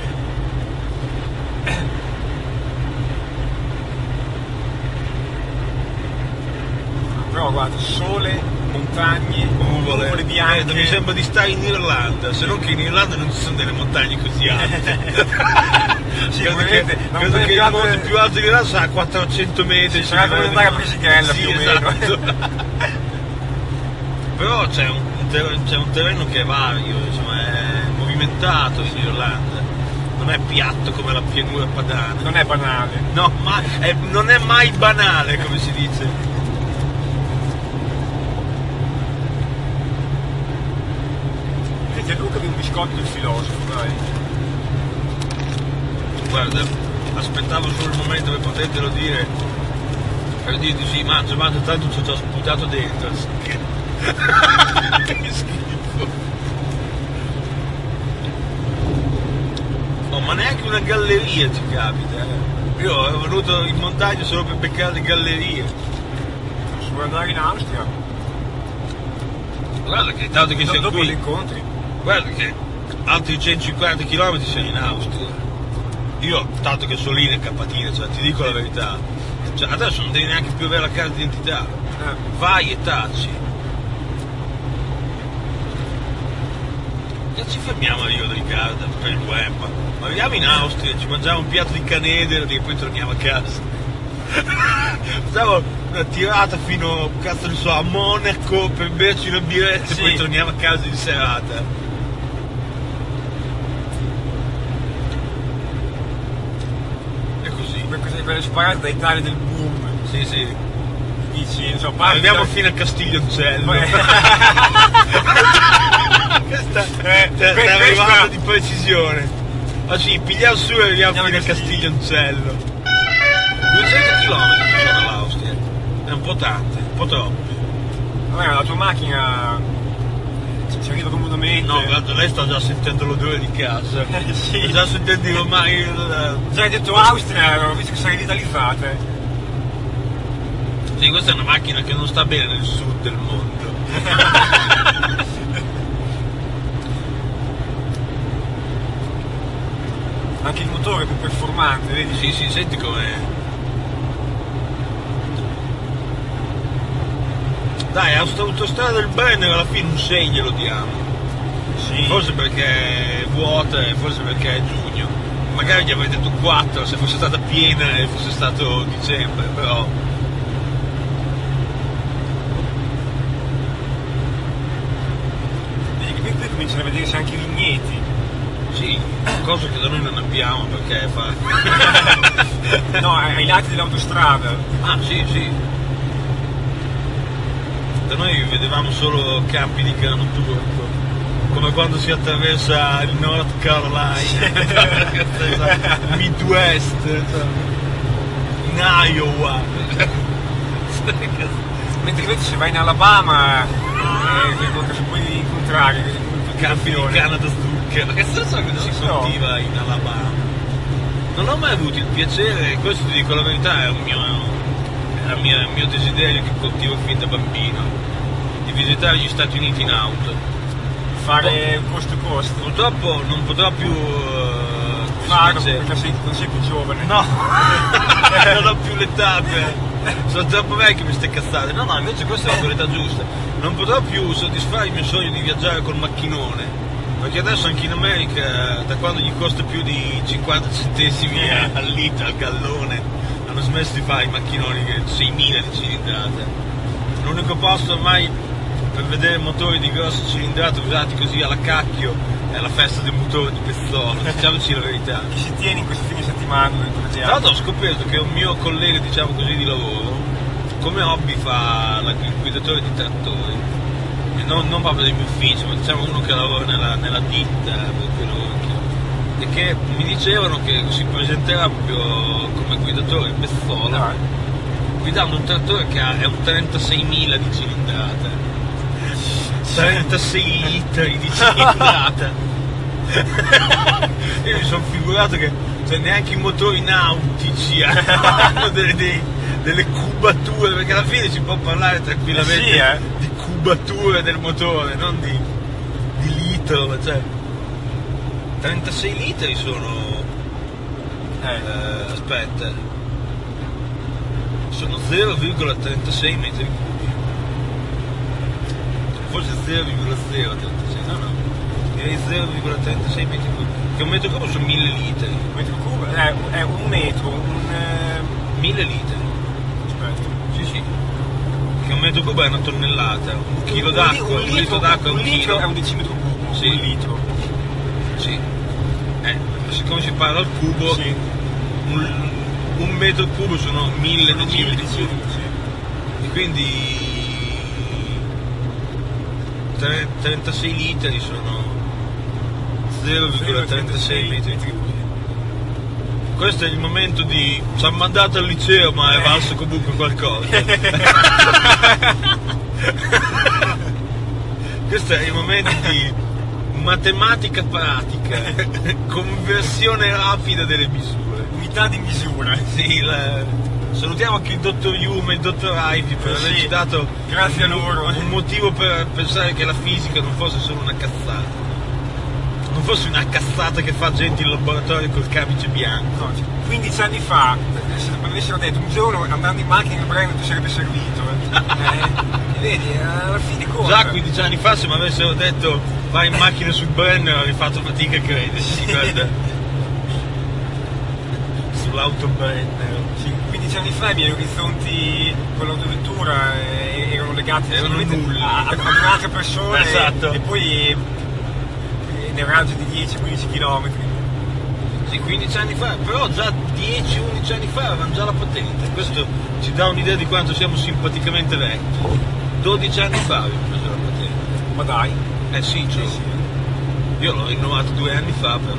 Però guarda, sole, montagne, Nuvole, nuvole bianche. Eh, mi sembra di stare in Irlanda, se non che in Irlanda non ci sono delle montagne così alte. Sì, credo che, ovviamente, la credo montagna che più il alta- monte più alto di Irlanda sarà quattrocento metri. Sì, sarà come andare a Brisighella, sì, più o meno. esatto. Però c'è un, un terreno, c'è un terreno che è vario, insomma, è movimentato in Irlanda, non è piatto come la pianura padana. Non è banale. No, ma è- non è mai banale, come si dice. Senti, a Luca di un biscotto il filosofo, dai. Guarda, aspettavo solo il momento per potertelo dire Per dirti sì, mangia, mangia, tanto ci ho già sputato dentro. Che schifo. Oh, ma neanche una galleria ci capita, eh. Io ero venuto in montagna solo per beccare le gallerie. Si vuole andare in Austria? Guarda che tanto che No, sei dopo qui. li incontri. Guarda che altri centocinquanta chilometri sei in Austria. Io tanto che sono lì nel Capatine, cioè ti dico la verità. Cioè, adesso non devi neanche più avere la carta d'identità. Eh. Vai e taci. E ci fermiamo a Rio del Garda per il web. Ma andiamo in Austria, ci mangiamo un piatto di caneder e poi torniamo a casa. Facciamo una tirata fino cazzo ne so, a Monaco per berci una biretta Sì. e poi torniamo a casa di serata. È così. Per così per sparare dai tali del boom. Sì, sì. Dici, non so, parti Arriviamo da- fino a Castiglioncello. Eh. Questa Eh, è que- arrivata questa- di precisione. Ma sì, pigliamo su e arriviamo Andiamo fino a a Castiglio. Castiglioncello. duecento chilometri ci sono all'Austria. È un po' tante, un po' troppi. Vabbè, la tua macchina ci ci arriva comodamente. No, guarda, lei sta già sentendo l'odore di casa. Eh, sì. Sta già sentendo i romani. Già hai detto Austria, ho visto che sei vitalizzata. Sì, questa è una macchina che non sta bene nel sud del mondo. Anche il motore è più performante, vedi? Sì, sì, senti com'è. Dai, a sta autostrada del Brennero alla fine un sei glielo diamo. Sì. Forse perché è vuota e forse perché è giugno. Magari gli avrei detto quattro se fosse stata piena e fosse stato dicembre, però. Vedi che qui, qui cominciano a vedersi anche i vigneti. Sì, cosa che da noi non abbiamo perché fa. No, ai ai lati dell'autostrada. Ah sì, sì. Da noi vedevamo solo campi di grano turco, come quando si attraversa il North Carolina, Midwest, in Iowa. Mentre invece se vai in Alabama, eh, che cosa puoi incontrare? Campi di canna da zucchero. Che senso che si No. coltiva in Alabama? Non ho mai avuto il piacere, questo ti dico la verità, è un mio, è un mio, è un mio desiderio che coltivo fin da bambino, di visitare gli Stati Uniti in auto. Fare cost to cost. Purtroppo non potrò più uh, Farlo come si dice- perché sei, non sei più giovane. No, non ho più l'età per... Sono troppo vecchio per queste cazzate. No, no, invece questa è l'età giusta. Non potrò più soddisfare il mio sogno di viaggiare col macchinone. Perché adesso anche in America, da quando gli costa più di cinquanta centesimi al litro, al gallone, hanno smesso di fare i macchinoni che seimila di cilindrate. L'unico posto ormai per vedere motori di grossa cilindrata usati così alla cacchio è la festa del motore di Pezzolo, diciamoci la verità. Chi si tiene in questi fine settimana dove Tra l'altro ho scoperto che un mio collega, diciamo così, di lavoro, come hobby fa la- il guidatore di trattori, e non, non proprio del mio ufficio, ma diciamo uno che lavora nella, nella ditta, proprio l'occhio, e che mi dicevano che si presenterà proprio come guidatore in Pezzolo, Ah. guidando un trattore che ha, è un trentaseimila di cilindrata. trentasei litri di cilindrata. Io mi sono figurato che cioè, neanche i motori nautici hanno delle, dei- delle cubature, perché alla fine si può parlare tranquillamente Eh sì, eh. di cubature del motore, non di, di litro, cioè trentasei litri sono Eh, eh, aspetta, sono zero virgola trentasei metri cubi, forse zero virgola zero trentasei, no no, direi zero virgola trentasei metri cubi, che un metro cubo sono mille litri, un metro cubo è, è un metro, un... eh, mille litri, aspetta. sì sì, che un metro cubo è una tonnellata, un chilo d'acqua, un, un litro d'acqua è un, un litro chilo, è un decimetro cubo. Sì. Un litro. sì, eh, siccome si parla al cubo, Sì. un, un metro cubo sono mille Sono mille decimetri cubi. decimetri, sì. E quindi tre- trentasei litri sono zero virgola trentasei metri cubi. questo è il momento di... ci hanno mandato al liceo ma è valso comunque qualcosa. Questo è il momento di matematica pratica, conversione rapida delle misure. Unità di misura. Sì, la... salutiamo anche il dottor Hume e il dottor Ivy per Sì, averci dato grazie a loro. un motivo per pensare che la fisica non fosse solo una cazzata. Non fosse una cazzata che fa gente in laboratorio col camice bianco. No, quindici anni fa, se mi avessero detto un giorno andando in macchina il Breno ti sarebbe servito. Eh, vedi, alla fine come? Già quindici anni fa se mi avessero detto vai in macchina sul Brenner avrei fatto fatica a crederci, guarda. Sull'auto Brenner. Sì, quindici anni fa i miei orizzonti con l'autovettura eh, erano legati Erano solamente nulli. a, a, ad un'altra persona Esatto. e, e poi eh, nel raggio di dieci quindici chilometri. Sì, quindici anni fa, però già dieci undici anni fa avevano già la patente. Questo ci dà un'idea di quanto siamo simpaticamente vecchi. dodici anni fa avevo preso la patente. Ma dai. Eh sì, cioè, Sì, sì. io l'ho rinnovato due anni fa però.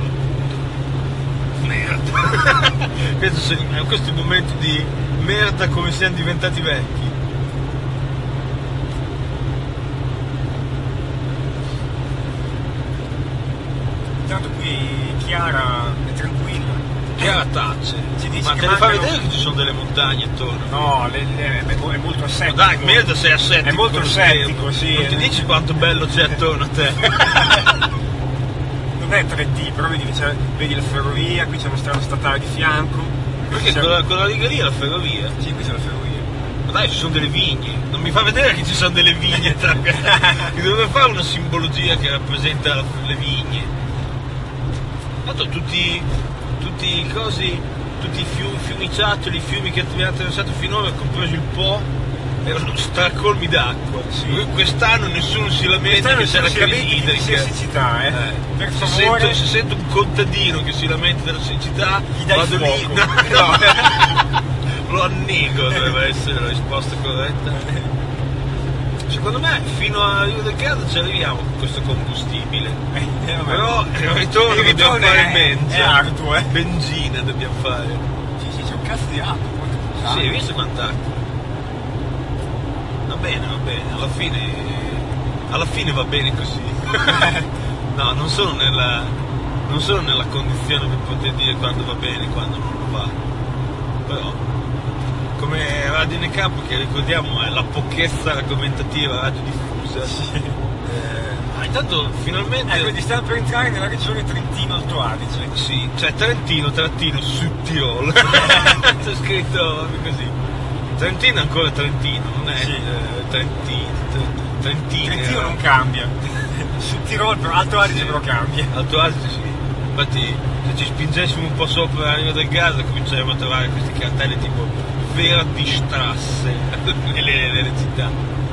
Merda. questo, sono- questo è il momento di merda come siamo diventati vecchi. Intanto qui Chiara è tranquilla. Chiara tace. Ci dice Ma che te ne fa mancano- vedere che ci sono delle montagne attorno? No, le- le- è mo- è molto Ma assettico. dai, merda sei assettico. È molto con lo assettico, schermo. sì. Non ti dici quanto bello c'è attorno a te? Non è tre D, però vedi, c'è- vedi la ferrovia, qui c'è una strada statale di fianco. Perché C'è- quella, quella riga lì è la ferrovia. Sì, qui c'è la ferrovia. Ma dai, ci sono delle vigne. Non mi fa vedere che ci sono delle vigne. Tra... Mi doveva fare una simbologia che rappresenta la- le vigne. Tanto tutti, tutti i cosi, tutti i fiumi, fiumiciattoli, i fiumi che abbiamo attraversato finora, compreso il Po, erano stracolmi d'acqua. Sì. Quest'anno nessuno si lamenta che c'è la crisi di idrica. siccità, eh. Eh, Per se, favore, sento, se sento un contadino che si lamenta della siccità, Gli dai vado lì. fuoco. No, no. Lo annego, dovrebbe essere la risposta corretta. Secondo me fino a Rio del Garda ci arriviamo con questo combustibile. eh, vabbè. Però il ritorno Il dobbiamo ritorno fare è- benza. è arduo, eh. Benzina dobbiamo fare. Sì, sì, c'è un cazzo di acqua. quanto- Sì, hai visto quant'acqua? Va bene, va bene, alla fine. Alla fine va bene così. No, non sono nella. non sono nella condizione per poter dire quando va bene e quando non lo va. Però. Come Radio N K, che ricordiamo è la pochezza argomentativa radiodiffusa. Eh, ah, intanto finalmente. Eh, quindi stiamo per entrare nella regione Trentino-Alto Adige. Sì, cioè Trentino, trattino, Südtirol. C'è scritto così. Trentino è ancora Trentino, non è Sì. eh, Trentino. Tre- Trentino. Trentino era- non cambia. Sul Tirol, però Alto Adige Sì. però cambia. Alto Adige sì. Infatti se ci spingessimo un po' sopra la Rio del Garda cominceremo a trovare questi cartelli tipo Verdi Strasse nelle, nelle città.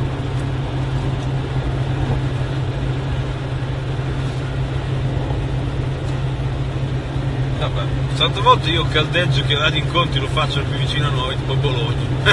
Vabbè, certe volte io caldeggio che radio incontri lo faccio più vicino a noi, tipo a Bologna.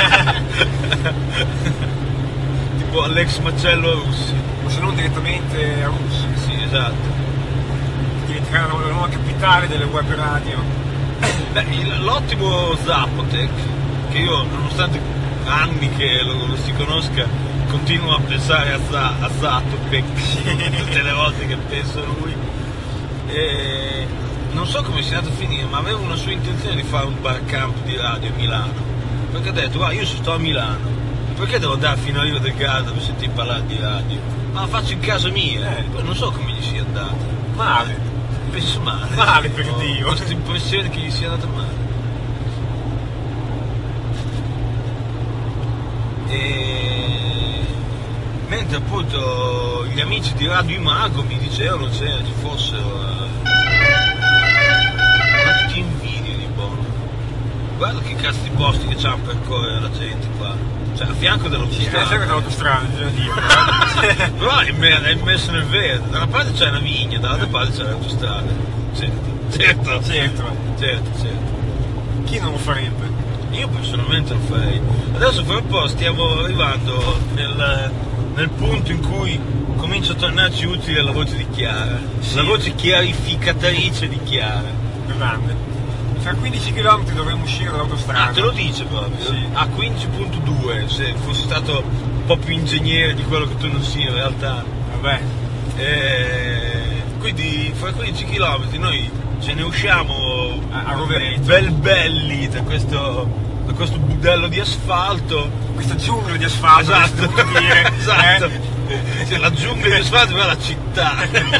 Tipo all'ex macello a Russi. O se non direttamente a Russia. Sì, esatto. Diventerà la nuova capitale delle web radio. Beh, il- l'ottimo Zapotec, che io nonostante anni che lo, lo si conosca, continuo a pensare a, Za, a Zatopek tutte le volte che penso a lui. E non so come sia andato a finire, ma avevo una sua intenzione di fare un bar camp di radio a Milano. Perché ha detto, guarda, io sto a Milano, perché devo andare fino a Rio del Garda per sentire parlare di radio? Ma la faccio in casa mia, Eh. poi non so come gli sia andata. Male. Penso male. Male, per Ho Dio. questa impressione che gli sia andata male. E... mentre appunto gli amici di Radio Imago mi dicevano che ci fossero. Quanto ti invidio di buono. Guarda che cazzo di posti che c'hanno per correre la gente qua. Cioè a fianco Sì, è dell'autostrada. sempre dall'autostrada, bisogna dire. Però è me- è messo nel verde, da una parte c'è una vigna, dall'altra parte c'è l'autostrada. Certo, certo, Certo. certo, certo. Chi non lo farebbe? Io personalmente lo farei. Adesso fra un po' stiamo arrivando nel, nel punto in cui comincia a tornarci utile la voce di Chiara. Sì. La voce chiarificatrice di Chiara. Grande. fra quindici chilometri dovremmo uscire dall'autostrada. Ah, te lo dice proprio? Sì. A quindici virgola due, se fossi stato un po' più ingegnere di quello che tu non sia in realtà. Vabbè. Eh, quindi fra quindici chilometri noi ce ne usciamo a, a Rovereto, bel belli da questo, da questo budello di asfalto, questa giungla di asfalto. Esatto, dire, esatto. Eh? Cioè, la giungla di asfalto è la città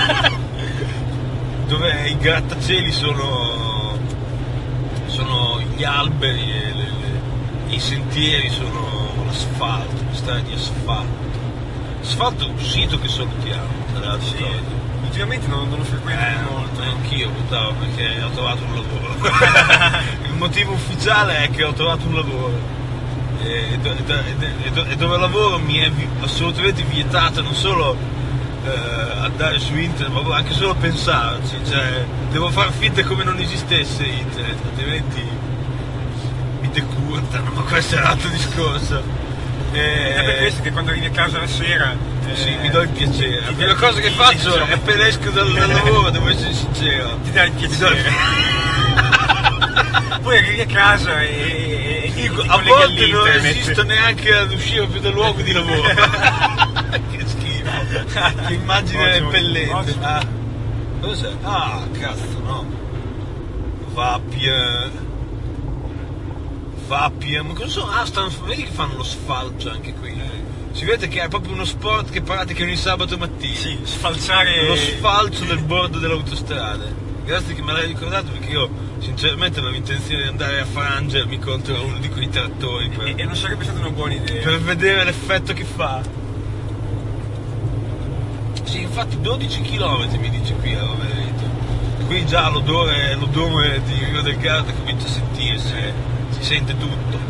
dove i grattacieli sono, sono gli alberi e le, le, i sentieri sono l'asfalto, le strade di asfalto. Asfalto è un sito che salutiamo, tra l'altro. Sì. Ultimamente non, non lo frequento Eh, molto. anch'io votavo perché ho trovato un lavoro. Il motivo ufficiale è che ho trovato un lavoro. E, do, e, do, e, do, e dove lavoro mi è vi, assolutamente vietato non solo eh, andare su internet, ma anche solo pensarci. Cioè, devo far finta come non esistesse internet, altrimenti mi decurtano, ma questo è un altro discorso. E, è per questo che quando arrivi a casa la sera sì, eh, mi do il piacere. La prima cosa che ti- faccio diciamo- è appena esco dal, dal lavoro, devo essere sincero. ti dai il Mi do il- piacere. Poi arrivi a casa e, e ti Dico, ti a colleghi volte non all'internet. resisto neanche ad uscire più dal luogo di lavoro. Che schifo. Che immagine Ottimo, repellente. ottimo. Ah, cos'è? Ah, cazzo, no. Vabbia. Vabbia. Ma cosa sono? Ah, stanno, vedi che fanno lo sfalcio anche qui. Si vede che è proprio uno sport che pratica ogni sabato mattina. Sì, sfalciare Lo sfalcio del bordo dell'autostrada. Grazie che me l'hai ricordato perché io sinceramente avevo intenzione di andare a frangermi contro uno di quei trattori per, e, e non sarebbe stata una buona idea. per vedere l'effetto che fa. Sì, infatti dodici chilometri mi dice qui a Rovereto. E qui già l'odore, l'odore di Rio del Garda comincia a sentirsi, eh. Si sente tutto.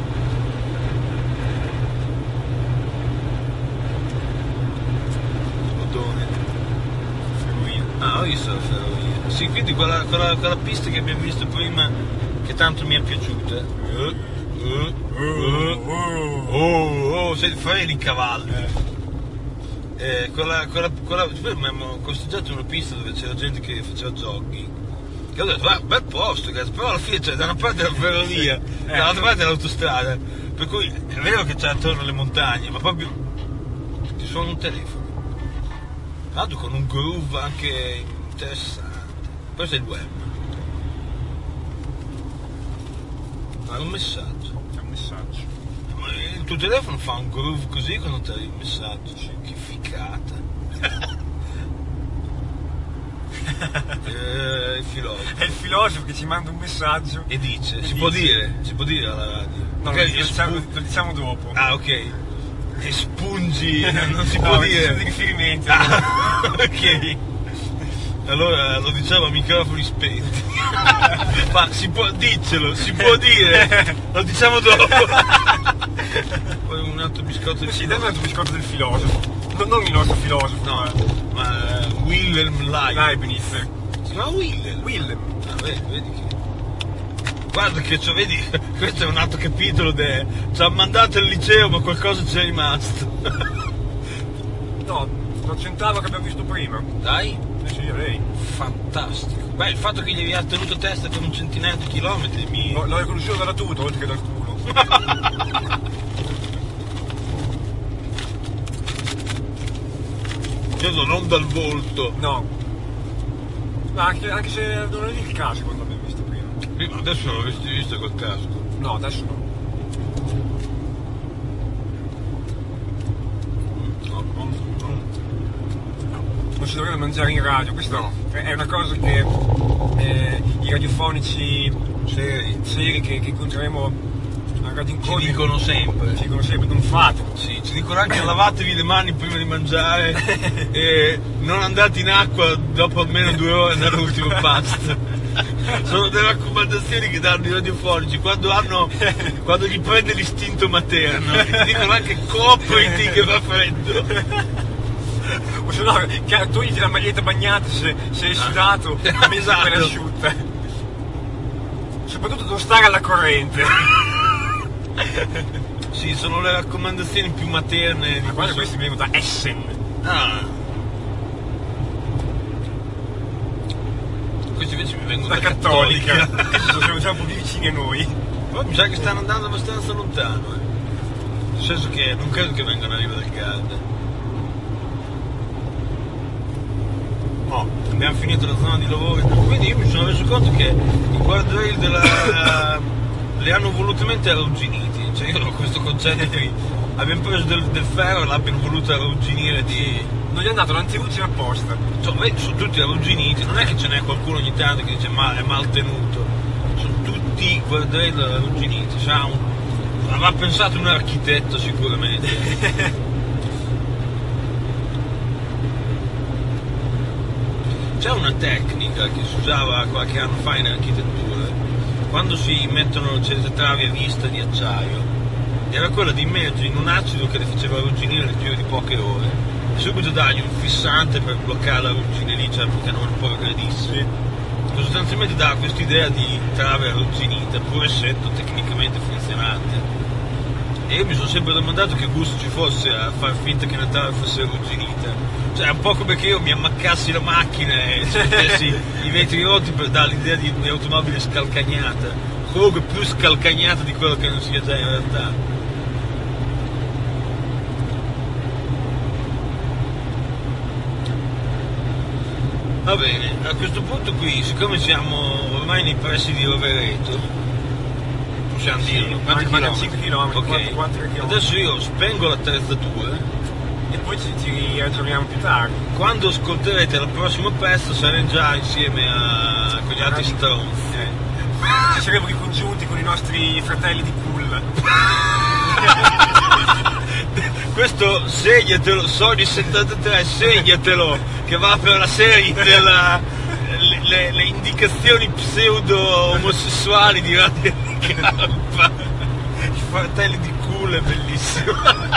L'odore. Ferrovia. Ah, ho visto la ferrovia. Sì, quindi quella, quella, quella pista che abbiamo visto prima, che tanto mi è piaciuta. Uh, uh, uh, oh, oh, senti, freni i cavalli. Eh, quella, quella, quella, poi abbiamo costeggiato una pista dove c'era gente che faceva jogging. Che ho detto, ah, bel posto, cazzo, però alla fine c'è da una parte la ferrovia, dall'altra parte l'autostrada. Per cui è vero che c'è attorno alle montagne, ma proprio ti suona un telefono. Tra l'altro con un groove anche interessante. Questo è il web. Ma è un messaggio. È un messaggio. Ma il tuo telefono fa un groove così quando ti arriva il messaggio. Che figata. eh, il filosofo. È il filosofo che ci manda un messaggio. E dice, E si dice- può dire, si può dire alla radio. No, lo, Magari diciamo, espu- lo diciamo dopo. Ah, ok. Espungi, non si No, può ci sono dei dire. riferimenti. Ah, ok. Allora lo diciamo a microfoni spenti. Ma si può, diccelo, si può dire. Lo diciamo dopo. Poi un altro biscotto di Sì, dammi un altro biscotto del filosofo. No, non il nostro filosofo, No, ma ma eh, Wilhelm Leibniz. Leibniz. Si chiama Wilhelm. Willem. Ah, vedi, vedi che. Guarda che cioè, vedi, questo è un altro capitolo de. Ci ha mandato al liceo ma qualcosa ci è rimasto. No, lo centavo che abbiamo visto prima. Dai, Eh sì, lei. fantastico. Beh, il fatto che gli abbia tenuto testa per un centinaio di chilometri mi. L'ho l'ho riconosciuto dalla tuta oltre che dal culo. Credo non dal volto. No. Ma anche, anche se non era lì il caso quando l'abbiamo visto prima. Prima adesso non l'avresti visto col casco. No, adesso no. No, no, no. Non si dovrebbe mangiare in radio, questa No. è una cosa che eh, i radiofonici Seri. seri che, che incontreremo a Radio Ci Incontri dicono sempre. ci dicono sempre, non fate. Sì, ci dicono anche lavatevi le mani prima di mangiare e non andate in acqua dopo almeno due ore dall'ultimo pasto. Sono delle raccomandazioni che danno i radiofonici quando hanno quando gli prende l'istinto materno e ti dicono anche copriti che fa freddo. O se no, che- togliti la maglietta bagnata se, se hai sudato, come Esatto. appena asciutta. Soprattutto non stare alla corrente. Sì, sono le raccomandazioni più materne di Ma guarda, questi vengono da Essen. Ah. questi invece mi vengono La da cattolica, cattolica. questi sono già un po' più vicini a noi. Però mi sa che stanno andando abbastanza lontano, eh. Nel senso che non credo che vengano a Riva del Garda. No, abbiamo finito la zona di lavoro, quindi io mi sono reso conto che i guardrail della... li hanno volutamente arrugginiti, cioè io ho questo concetto che abbiamo preso del, del ferro e l'abbiano voluto arrugginire di... Non gli è andato l'antiluce apposta. Cioè, vedi, sono tutti arrugginiti, non è che ce n'è qualcuno ogni tanto che dice ma è mal tenuto, sono tutti guardrail arrugginiti, cioè, un... avrà pensato un architetto sicuramente. C'è una tecnica che si usava qualche anno fa in architettura, quando si mettono certe travi a vista di acciaio, era quella di immergere in un acido che le faceva arrugginire nel giro di poche ore, e subito dargli un fissante per bloccare la ruggineria, perché non progredisse. Sostanzialmente dà questa idea di trave arrugginita, pur essendo tecnicamente funzionante. E io mi sono sempre domandato che gusto ci fosse a far finta che una trave fosse arrugginita. Cioè è un po' come che io mi ammaccassi la macchina e ci mettessi i vetri rotti per dare l'idea di un'automobile scalcagnata, comunque più scalcagnata di quello che non sia già in realtà. Va bene, a questo punto qui, siccome siamo ormai nei pressi di Rovereto, possiamo Sì, dirlo, quanti manca chilometri? cinque chilometri, Ok. quattro- quattro chilometri. Adesso io spengo l'attrezzatura. E poi ci, ci aggiorniamo più tardi. Quando ascolterete il prossimo pezzo saremo già insieme a con gli altri stronzi. Eh. Ci saremo ricongiunti con i nostri fratelli di culla. Questo segnatelo, Sony settantatré, segnatelo, che va per la serie della, le, le, le indicazioni pseudo omosessuali di Radio Campa. I fratelli di culo è bellissimo.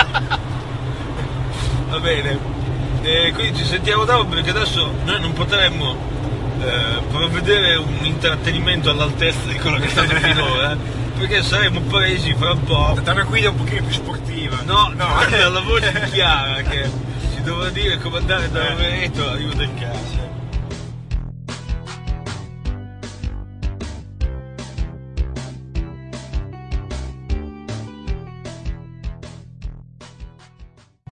Va bene, e quindi ci sentiamo dopo, perché adesso noi non potremmo eh, provvedere un intrattenimento all'altezza di quello che è stato finora, perché saremmo presi fra un po'. Da una guida un pochino più sportiva. No, no, la voce chiara che ci dovrà dire come andare da Rovereto a Riva del Garda.